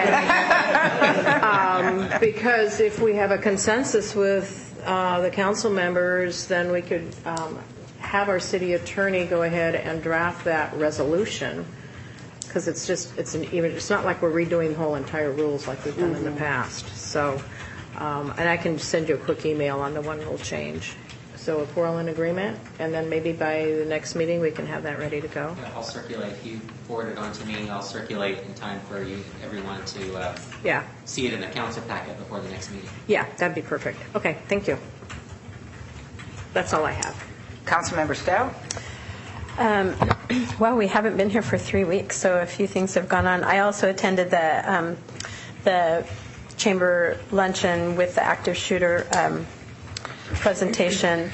S9: Okay. Because if we have a consensus with the council members, then we could have our city attorney go ahead and draft that resolution, because it's not like we're redoing the whole entire rules like we've done in the past. So, and I can send you a quick email on the one rule change. So if we're all in agreement, and then maybe by the next meeting we can have that ready to go.
S12: Yeah, I'll circulate. If you forward it on to me, I'll circulate in time for everyone to see it in the council packet before the next meeting.
S9: Yeah, that'd be perfect. Okay, thank you. That's all I have.
S1: Councilmember Stout?
S5: Well, we haven't been here for 3 weeks, so a few things have gone on. I also attended the chamber luncheon with the active shooter presentation.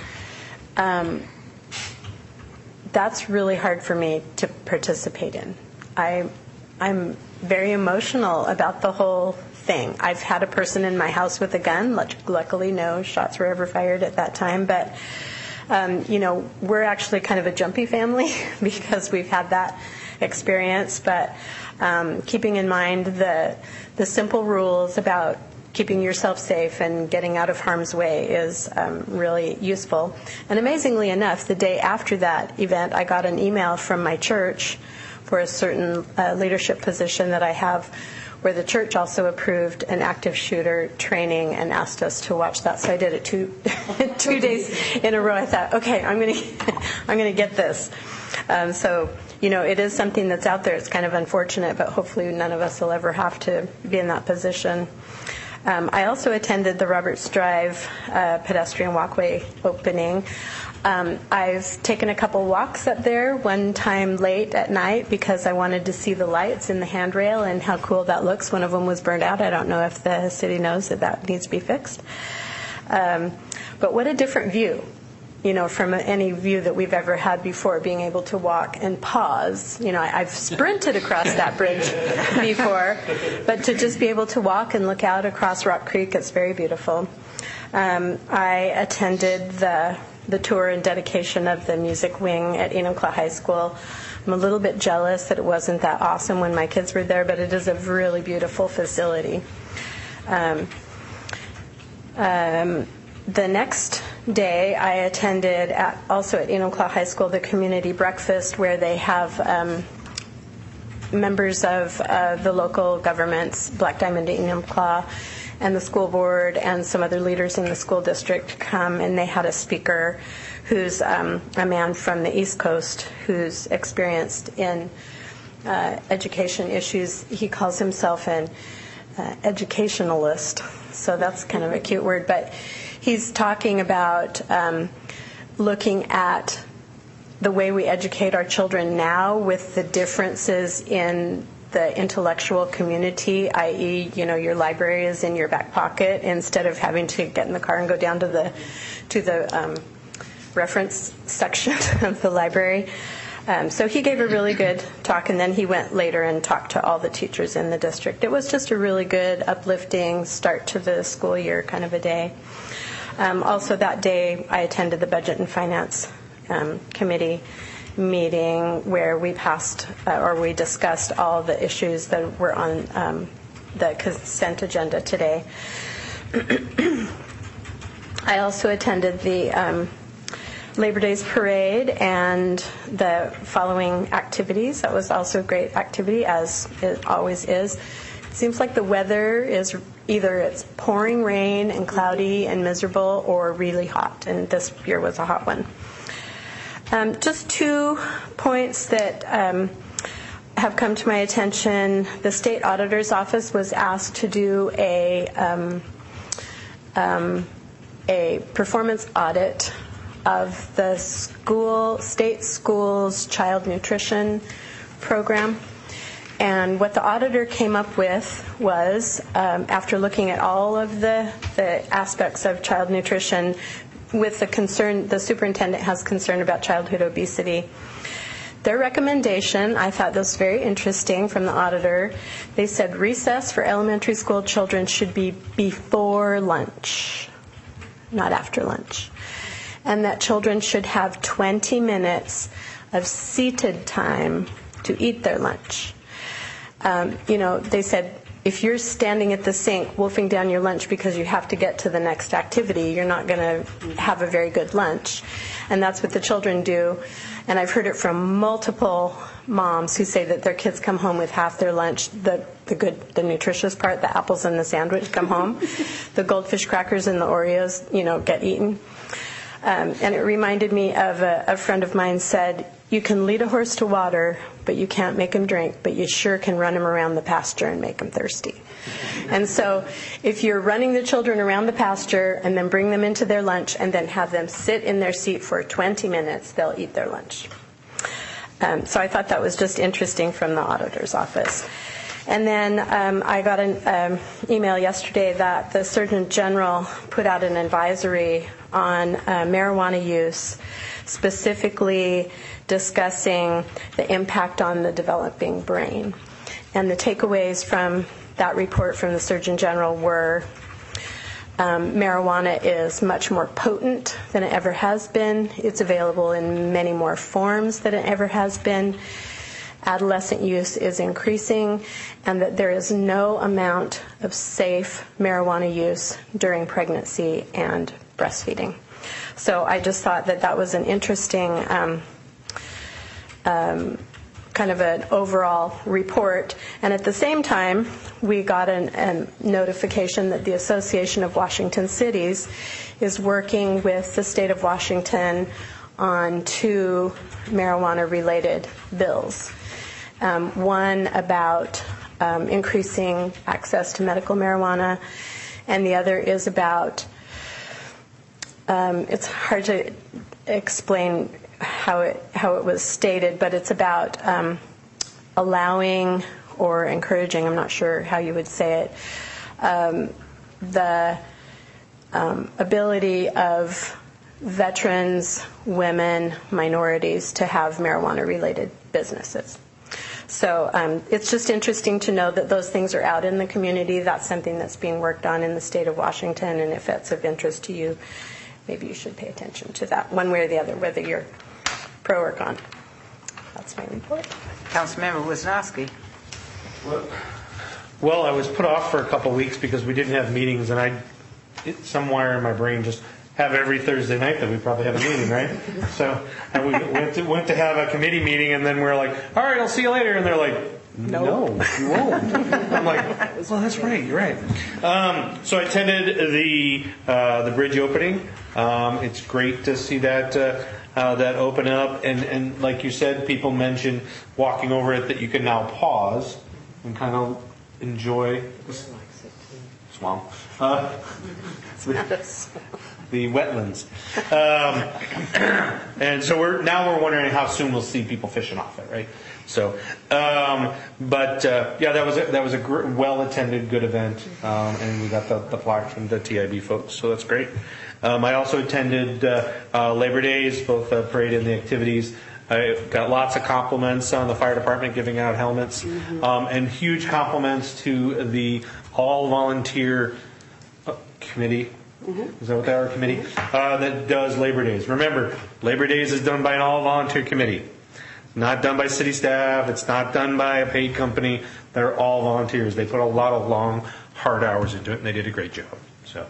S5: That's really hard for me to participate in. I'm very emotional about the whole thing. I've had a person in my house with a gun. Luckily, no shots were ever fired at that time, but we're actually kind of a jumpy family because we've had that experience. But keeping in mind the simple rules about keeping yourself safe and getting out of harm's way is really useful. And amazingly enough, the day after that event, I got an email from my church for a certain leadership position that I have, where the church also approved an active shooter training and asked us to watch that. So I did it 2 days in a row. I thought, okay, I'm going to get this. So it is something that's out there. It's kind of unfortunate, but hopefully none of us will ever have to be in that position. I also attended the Roberts Drive pedestrian walkway opening. I've taken a couple walks up there, one time late at night because I wanted to see the lights in the handrail and how cool that looks. One of them was burned out. I don't know if the city knows that needs to be fixed. But what a different view, from any view that we've ever had before, being able to walk and pause. I've sprinted across that bridge before, but to just be able to walk and look out across Rock Creek, it's very beautiful. I attended the tour and dedication of the music wing at Enumclaw High School. I'm a little bit jealous that it wasn't that awesome when my kids were there, but it is a really beautiful facility. The next day, I attended also at Enumclaw High School the community breakfast, where they have members of the local governments, Black Diamond Enumclaw, and the school board, and some other leaders in the school district come, and they had a speaker who's a man from the East Coast who's experienced in education issues. He calls himself an educationalist, so that's kind of a cute word, but he's talking about looking at the way we educate our children now with the differences in the intellectual community, i.e., your library is in your back pocket instead of having to get in the car and go down to the reference section of the library. So he gave a really good talk, and then he went later and talked to all the teachers in the district. It was just a really good, uplifting start to the school year kind of a day. Also that day, I attended the Budget and Finance Committee meeting where we we discussed all the issues that were on the consent agenda today. I also attended the Labor Day's parade and the following activities. That was also a great activity, as it always is. It seems like the weather is either it's pouring rain and cloudy and miserable or really hot, and this year was a hot one. Just 2 points that have come to my attention. The State Auditor's Office was asked to do a performance audit of the state schools child nutrition program. And what the auditor came up with was, after looking at all of the aspects of child nutrition, with the concern, the superintendent has concern about childhood obesity. Their recommendation, I thought this was very interesting from the auditor. They said recess for elementary school children should be before lunch, not after lunch. And that children should have 20 minutes of seated time to eat their lunch. They said, if you're standing at the sink wolfing down your lunch because you have to get to the next activity, you're not going to have a very good lunch. And that's what the children do. And I've heard it from multiple moms who say that their kids come home with half their lunch, the nutritious part, the apples and the sandwich come home. The goldfish crackers and the Oreos, get eaten. And it reminded me of a friend of mine said, you can lead a horse to water, but you can't make him drink, but you sure can run him around the pasture and make him thirsty. And so if you're running the children around the pasture and then bring them into their lunch and then have them sit in their seat for 20 minutes, they'll eat their lunch. So I thought that was just interesting from the auditor's office. And then I got an email yesterday that the Surgeon General put out an advisory on marijuana use, specifically discussing the impact on the developing brain. And the takeaways from that report from the Surgeon General were marijuana is much more potent than it ever has been. It's available in many more forms than it ever has been. Adolescent use is increasing, and that there is no amount of safe marijuana use during pregnancy and breastfeeding. So I just thought that was an interesting kind of an overall report. And at the same time, we got a notification that the Association of Washington Cities is working with the state of Washington on 2 marijuana-related bills. One about increasing access to medical marijuana, and the other is about, it's hard to explain how it was stated, but it's about allowing or encouraging, I'm not sure how you would say it, the ability of veterans, women, minorities to have marijuana-related businesses. So it's just interesting to know that those things are out in the community. That's something that's being worked on in the state of Washington, and if that's of interest to you, maybe you should pay attention to that one way or the other, whether you're pro or con. That's my report.
S1: Councilmember Wisnowski.
S8: Well, I was put off for a couple weeks because we didn't have meetings, and somewhere in my brain just have every Thursday night that we probably have a meeting, right? So, and we went to have a committee meeting, and then we're like, all right, I'll see you later. And they're like, no, you won't. I'm like, well, that's right, you're right. So I attended the bridge opening. It's great to see that open up. And like you said, people mentioned walking over it, that you can now pause and kind of enjoy. swamp. The wetlands. And so we're wondering how soon we'll see people fishing off it, right? So, yeah, that was a well-attended, good event, and we got the plaque from the TIB folks, so that's great. I also attended Labor Days, both the parade and the activities. I got lots of compliments on the fire department giving out helmets, and huge compliments to the all-volunteer committee. Is that what they are, committee? That does Labor Days. Remember, Labor Days is done by an all-volunteer committee. Not done by city staff. It's not done by a paid company. They're all volunteers. They put a lot of long, hard hours into it, and they did a great job. So.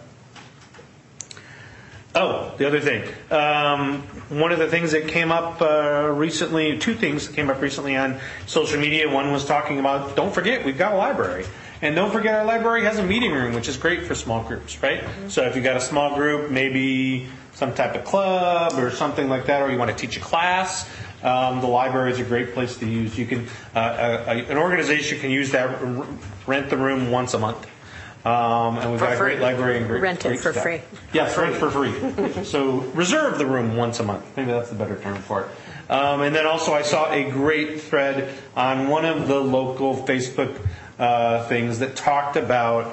S8: Oh, the other thing. One of the things that came up recently, two things that came up recently on social media. One was talking about, don't forget, we've got a library. And don't forget our library has a meeting room, which is great for small groups, right? So if you've got a small group, maybe some type of club or something like that, or you want to teach a class, the library is a great place to use. You can, an organization can use that, rent the room once a month. And we've got a great library and great
S5: Rent it for
S8: staff.
S5: free.
S8: Yes, rent for free. So reserve the room once a month. Maybe that's the better term for it. And then also I saw a great thread on one of the local Facebook things that talked about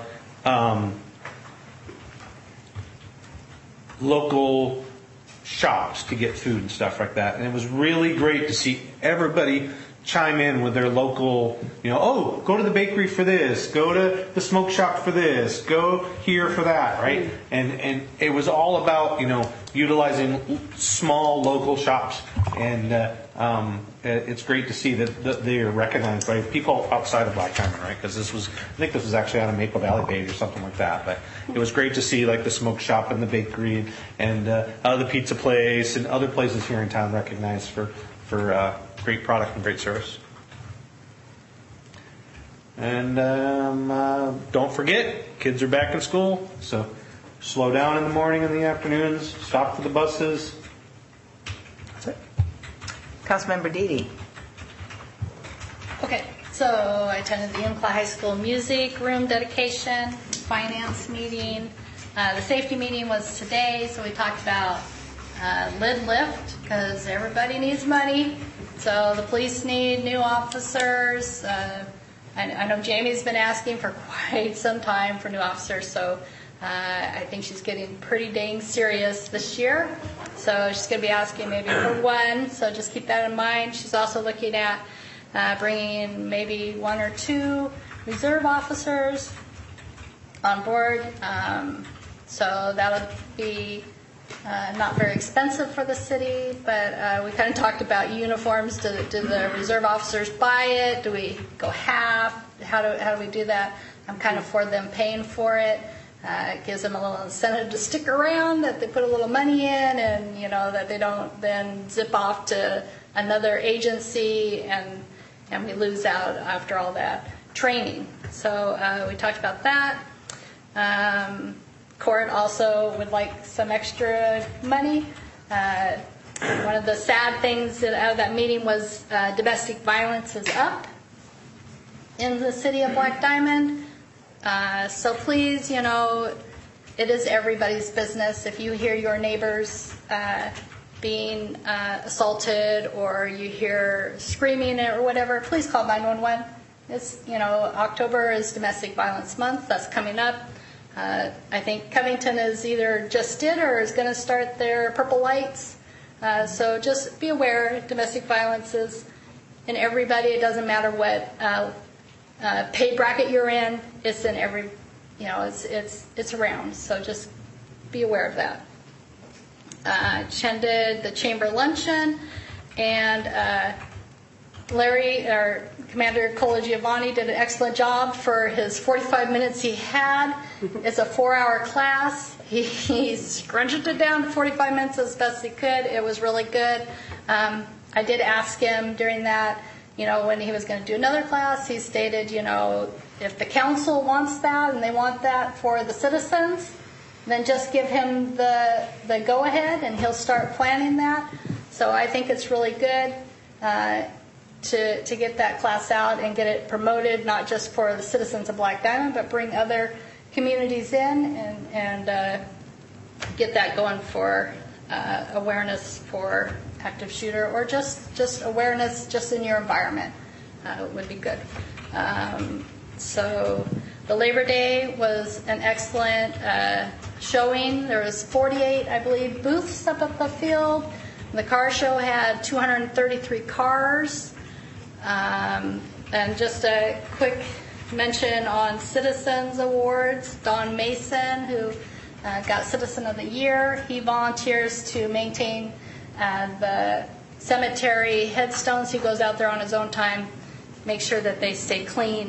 S8: local shops to get food and stuff like that. And it was really great to see everybody chime in with their local, oh, go to the bakery for this, go to the smoke shop for this, go here for that, right? And it was all about, utilizing small local shops. And it's great to see that they are recognized by people outside of Black Diamond, right? Because I think this was actually on a Maple Valley page or something like that. But it was great to see like the smoke shop and the bakery and the pizza place and other places here in town recognized for great product and great service. And don't forget, kids are back in school, so slow down in the morning and the afternoons, stop for the buses. That's it.
S1: Councilmember Dede.
S10: Okay, so I attended the Umpqua High School music room dedication, finance meeting. The safety meeting was today, so we talked about lid lift because everybody needs money. So the police need new officers. I know Jamie's been asking for quite some time for new officers, so I think she's getting pretty dang serious this year. So she's going to be asking maybe for one, so just keep that in mind. She's also looking at bringing maybe one or two reserve officers on board. So that'll be not very expensive for the city, but we kind of talked about uniforms. Do the reserve officers buy it? Do we go half? How do we do that? I'm kind of for them paying for it. It gives them a little incentive to stick around, that they put a little money in, and that they don't then zip off to another agency and we lose out after all that training. So we talked about that. Court also would like some extra money. One of the sad things out of that meeting was domestic violence is up in the city of Black Diamond. So please, it is everybody's business. If you hear your neighbors being assaulted or you hear screaming or whatever, please call 911. It's, October is Domestic Violence Month. That's coming up. I think Covington is either just did or is going to start their purple lights. So just be aware, domestic violence is in everybody. It doesn't matter what pay bracket you're in. It's in every, it's around. So just be aware of that. Attended the chamber luncheon, and Larry, or Commander Cola Giovanni, did an excellent job for his 45 minutes he had. It's a 4-hour class. He scrunched it down to 45 minutes as best he could. It was really good. I did ask him during that, when he was going to do another class. He stated, if the council wants that and they want that for the citizens, then just give him the go-ahead and he'll start planning that. So I think it's really good to get that class out and get it promoted, not just for the citizens of Black Diamond, but bring other communities in and get that going for awareness for active shooter, or just awareness just in your environment would be good. So the Labor Day was an excellent showing. There was 48, I believe, booths up at the field. The car show had 233 cars. And just a quick mention on Citizens Awards. Don Mason, who got Citizen of the Year, he volunteers to maintain the cemetery headstones. He goes out there on his own time, make sure that they stay clean.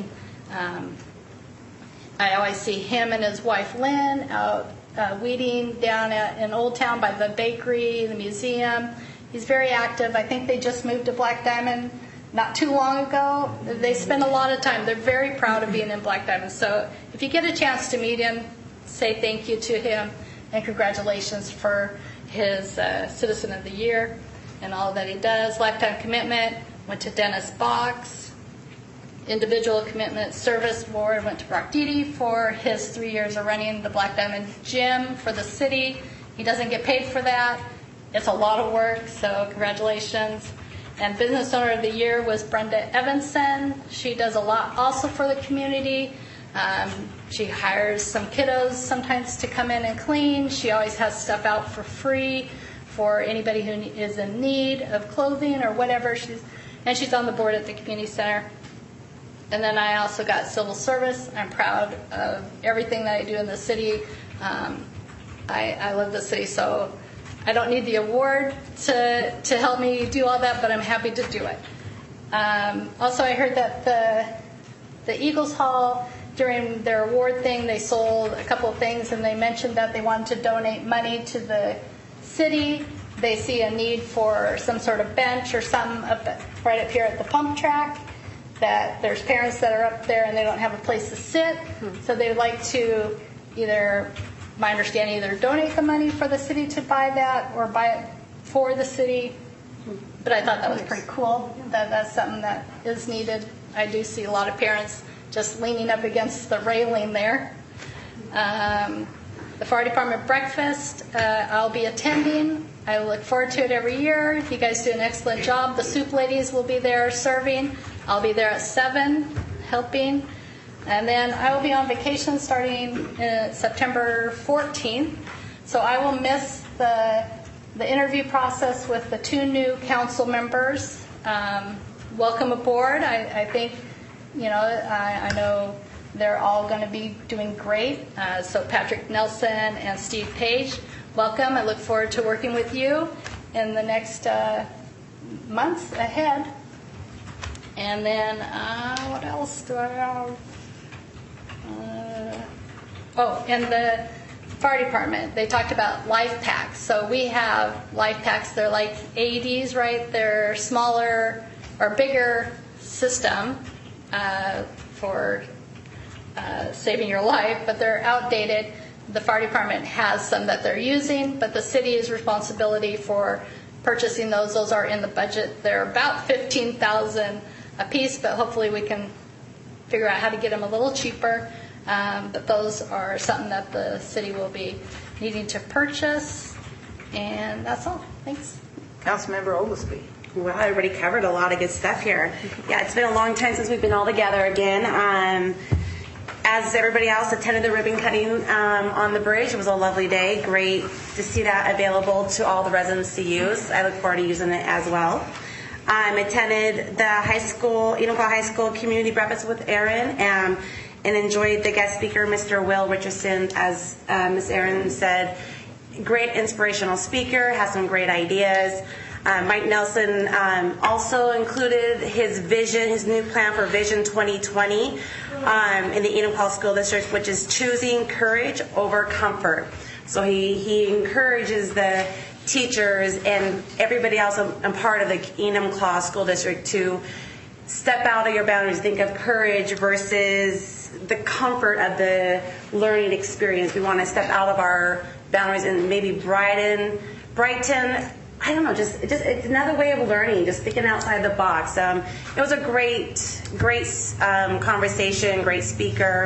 S10: I always see him and his wife Lynn out weeding down in Old Town by the bakery, the museum. He's very active. I think they just moved to Black Diamond not too long ago. They spend a lot of time. They're very proud of being in Black Diamond. So if you get a chance to meet him, say thank you to him and congratulations for his Citizen of the Year and all that he does. Lifetime commitment went to Dennis Box. Individual commitment service board went to Brock Dede for his 3 years of running the Black Diamond Gym for the city. He doesn't get paid for that. It's a lot of work, so congratulations. And Business Owner of the Year was Brenda Evanson. She does a lot also for the community. She hires some kiddos sometimes to come in and clean. She always has stuff out for free for anybody who is in need of clothing or whatever. She's on the board at the community center. And then I also got civil service. I'm proud of everything that I do in the city. I love the city, so I don't need the award to help me do all that, but I'm happy to do it. Also, I heard that the Eagles Hall, during their award thing, they sold a couple of things, and they mentioned that they wanted to donate money to the city. They see a need for some sort of bench or something right up here at the pump track, that there's parents that are up there and they don't have a place to sit. So they would like to my understanding, either donate the money for the city to buy that or buy it for the city. But I thought that was pretty cool. That's something that is needed. I do see a lot of parents just leaning up against the railing there. The fire department breakfast, I'll be attending. I look forward to it every year. You guys do an excellent job. The soup ladies will be there serving. I'll be there at 7 helping. And then I will be on vacation starting September 14th. So I will miss the interview process with the 2 new council members. Welcome aboard. I think, I know they're all going to be doing great. So Patrick Nelson and Steve Page, welcome. I look forward to working with you in the next months ahead. And then, what else do I have? And the fire department, they talked about life packs. So we have life packs. They're like AEDs, right? They're smaller or bigger system for saving your life, but they're outdated. The fire department has some that they're using, but the city's responsibility for purchasing those. Those are in the budget. They're about $15,000 a piece, but hopefully we can figure out how to get them a little cheaper. But those are something that the city will be needing to purchase. And that's all. Thanks.
S1: Councilmember Oglesby.
S16: Well, I already covered a lot of good stuff here. Yeah, it's been a long time since we've been all together again. As everybody else attended the ribbon cutting on the bridge, it was a lovely day. Great to see that available to all the residents to use. I look forward to using it as well. Attended the Enumclaw High School community breakfast with Erin and enjoyed the guest speaker, Mr. Will Richardson. As Ms. Erin said, great inspirational speaker, has some great ideas. Mike Nelson also included his vision, his new plan for Vision 2020 in the Enumclaw School District, which is choosing courage over comfort. So he encourages the teachers and everybody else a part of the Enumclaw School District to step out of your boundaries, think of courage versus the comfort of the learning experience. We want to step out of our boundaries and maybe brighten, I don't know, just it's another way of learning, just thinking outside the box. It was a great conversation, great speaker.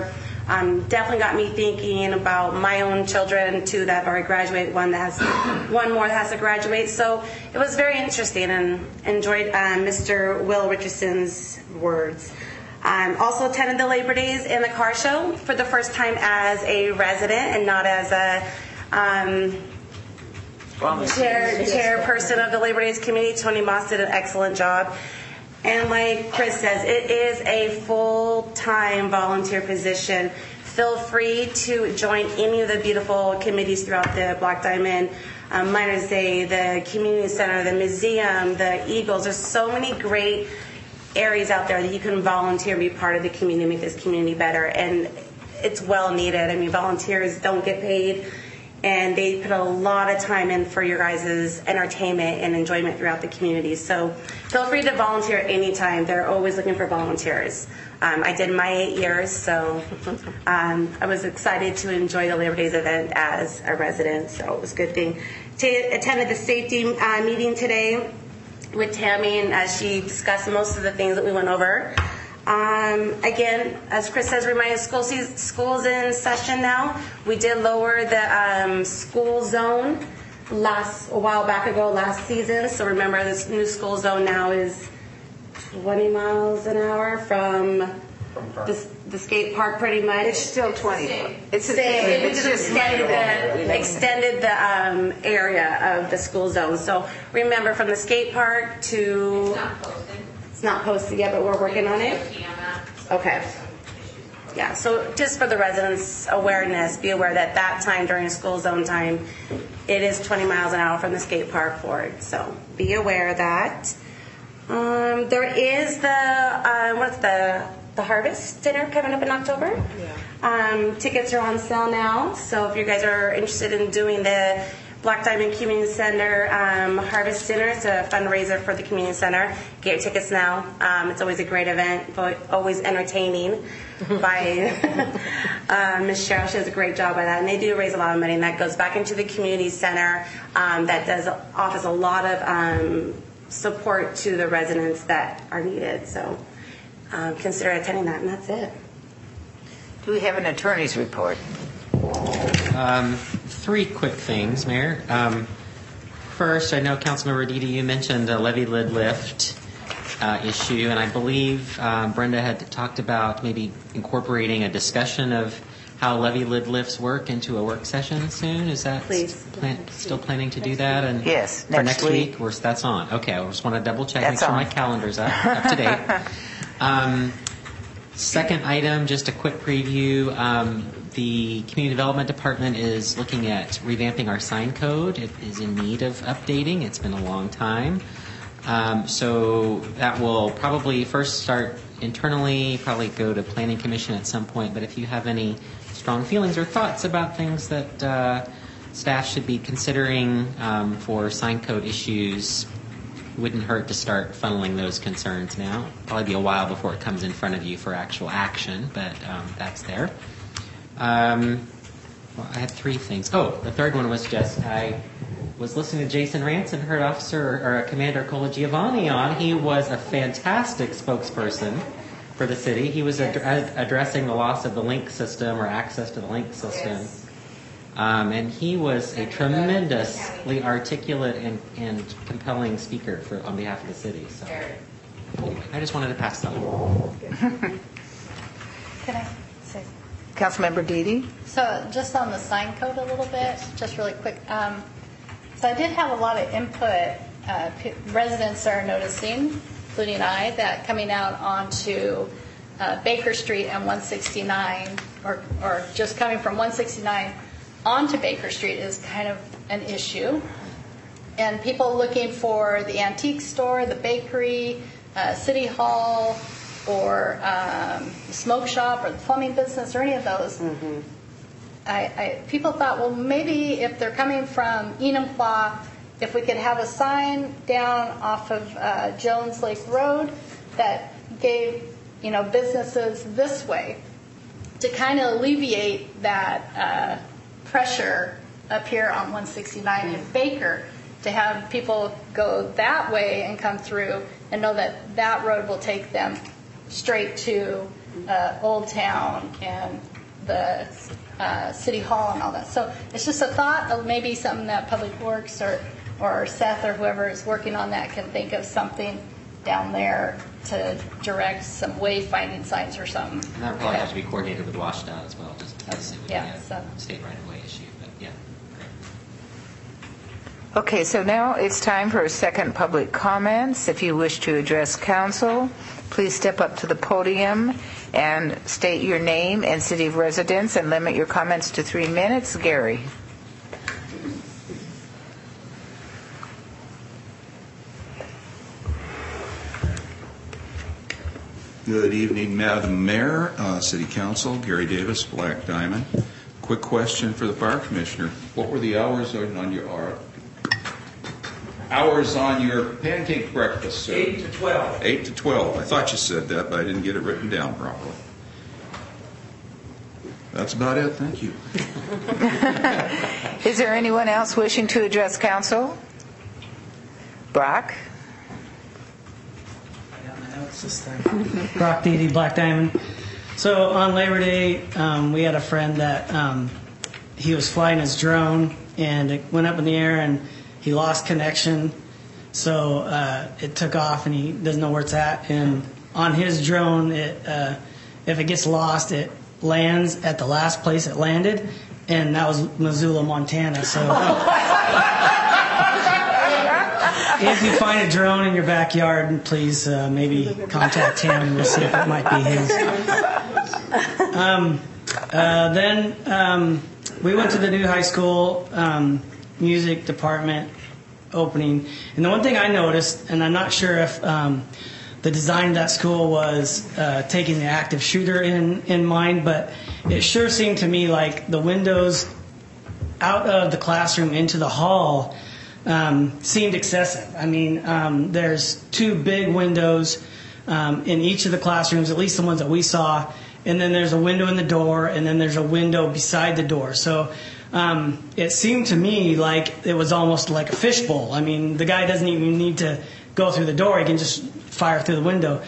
S16: Definitely got me thinking about my own children, 2 that have already graduated, one more that has to graduate. So it was very interesting, and enjoyed Mr. Will Richardson's words. Also attended the Labor Days and the car show for the first time as a resident and not as a chairperson of the Labor Days committee. Tony Moss did an excellent job. And like Chris says, it is a full-time volunteer position. Feel free to join any of the beautiful committees throughout the Black Diamond, Miners Day, the Community Center, the museum, the Eagles. There's so many great areas out there that you can volunteer and be part of the community, make this community better. And it's well needed. I mean, volunteers don't get paid, and they put a lot of time in for your guys' entertainment and enjoyment throughout the community. So feel free to volunteer anytime. They're always looking for volunteers. I did my 8 years, so I was excited to enjoy the Labor Days event as a resident, so it was a good thing. Attended the safety meeting today with Tammy, and as she discussed most of the things that we went over. Again, as Chris says, reminded school's in session now. We did lower the school zone a while back ago, last season. So remember, this new school zone now is 20 miles an hour from the skate park, pretty much.
S1: It's still 20. It's
S16: just extended the area of the school zone. So remember, from the skate park to... It's not posted yet, but we're working on it. Okay. Yeah, so just for the residents' awareness, be aware that that time during school zone time, it is 20 miles an hour from the skate park forward. So be aware of that. There is the Harvest Dinner coming up in October. Yeah. Tickets are on sale now, so if you guys are interested in doing the Black Diamond Community Center Harvest Dinner, it's a fundraiser for the community center. Get your tickets now. It's always a great event, but always entertaining. By Ms. Cheryl, she does a great job by that, and they do raise a lot of money, and that goes back into the community center. That offers a lot of support to the residents that are needed. So consider attending that, and that's it.
S1: Do we have an attorney's report?
S12: 3 quick things, Mayor. First, I know Councilmember Didi, you mentioned a levy lid lift issue, and I believe Brenda had talked about maybe incorporating a discussion of how levy lid lifts work into a work session soon. Is that still planning to do that? And
S1: yes,
S12: for next week. That's on. Okay, I just want to double check, make sure my calendar's up to date. Second item, just a quick preview. The Community Development Department is looking at revamping our sign code. It is in need of updating. It's been a long time. So that will probably first start internally, probably go to Planning Commission at some point. But if you have any strong feelings or thoughts about things that staff should be considering for sign code issues, it wouldn't hurt to start funneling those concerns now. Probably be a while before it comes in front of you for actual action, but that's there. Well, I had 3 things. Oh, the third one was just I was listening to Jason Rance and heard Commander Colagiovanni on. He was a fantastic spokesperson for the city. He was addressing the loss of the link system or access to the link system. Yes. And he was a tremendously articulate and compelling speaker on behalf of the city. So I just wanted to pass that on.
S10: Can I say?
S1: Councilmember Didi?
S10: So just on the sign code a little bit, just really quick. So I did have a lot of input. Residents are noticing, including I, that coming out onto Baker Street and 169, or just coming from 169 onto Baker Street is kind of an issue. And people looking for the antique store, the bakery, City Hall, or the smoke shop, or the plumbing business, or any of those. Mm-hmm. People thought, well, maybe if they're coming from Enumclaw, if we could have a sign down off of Jones Lake Road that gave businesses this way to kind of alleviate that pressure up here on 169 in Baker, to have people go that way and come through and know that that road will take them straight to Old Town and the city hall and all that. So it's just a thought of maybe something that Public Works or Seth or whoever is working on that can think of something down there to direct some wayfinding signs or something.
S12: And that would probably have to be coordinated with WashDOT as well, just because it would be
S10: Yeah,
S12: a
S10: so-
S12: state right-of-way issue. But yeah.
S1: Okay, so now it's time for a second public comments. If you wish to address council, please step up to the podium and state your name and city of residence and limit your comments to 3 minutes. Gary.
S17: Good evening, Madam Mayor, City Council, Gary Davis, Black Diamond. Quick question for the Fire Commissioner. What were the hours on your pancake breakfast, sir?
S15: 8 to 12.
S17: 8 to 12. I thought you said that, but I didn't get it written down properly. That's about it. Thank you.
S1: Is there anyone else wishing to address council? Brock?
S4: Brock Deedy, Black Diamond. So on Labor Day, we had a friend that he was flying his drone and it went up in the air and he lost connection. So it took off and he doesn't know where it's at. And on his drone, if it gets lost, it lands at the last place it landed, and that was Missoula, Montana. So if you find a drone in your backyard, please maybe contact him and we'll see if it might be his. Then we went to the new high school music department opening, and the one thing I noticed, and I'm not sure if the design of that school was taking the active shooter in mind, but it sure seemed to me like the windows out of the classroom into the hall seemed excessive. I mean, there's 2 big windows in each of the classrooms, at least the ones that we saw, and then there's a window in the door, and then there's a window beside the door. So it seemed to me like it was almost like a fishbowl. I mean, the guy doesn't even need to go through the door. He can just fire through the window.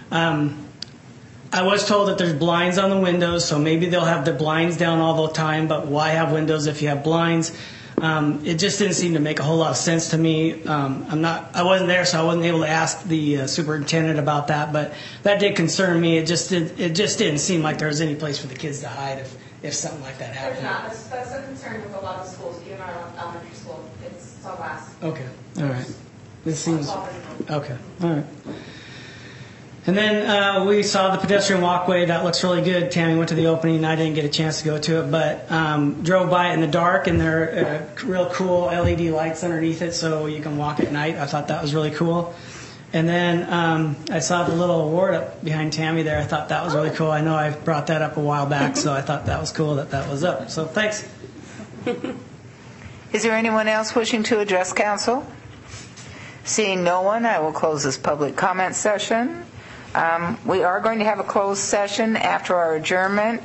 S4: I was told that there's blinds on the windows, so maybe they'll have the blinds down all the time, but why have windows if you have blinds? It just didn't seem to make a whole lot of sense to me. I wasn't there, so I wasn't able to ask the superintendent about that, but that did concern me. It just didn't seem like there was any place for the kids to hide if something like that happened.
S11: There's not. That's a concern with a lot of schools, even our elementary school. It's all glass.
S4: Okay, all right. This seems okay. All right. And then we saw the pedestrian walkway. That looks really good. Tammy went to the opening. I didn't get a chance to go to it, but drove by it in the dark, and there are real cool LED lights underneath it, so you can walk at night. I thought that was really cool. And then I saw the little award up behind Tammy there. I thought that was really cool. I know I brought that up a while back, so I thought that was cool that was up. So thanks.
S1: Is there anyone else wishing to address council? Seeing no one, I will close this public comment session. We are going to have a closed session after our adjournment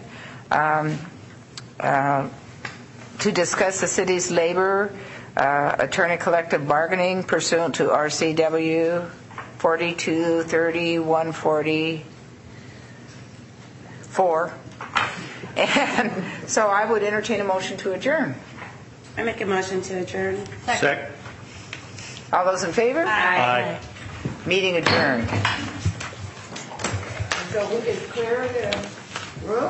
S1: to discuss the city's labor attorney collective bargaining pursuant to RCW 4230-144. And so I would entertain a motion to adjourn.
S16: I make a motion to adjourn.
S8: Second.
S1: All those in favor?
S8: Aye.
S1: Meeting adjourned.
S2: So we can clear the room?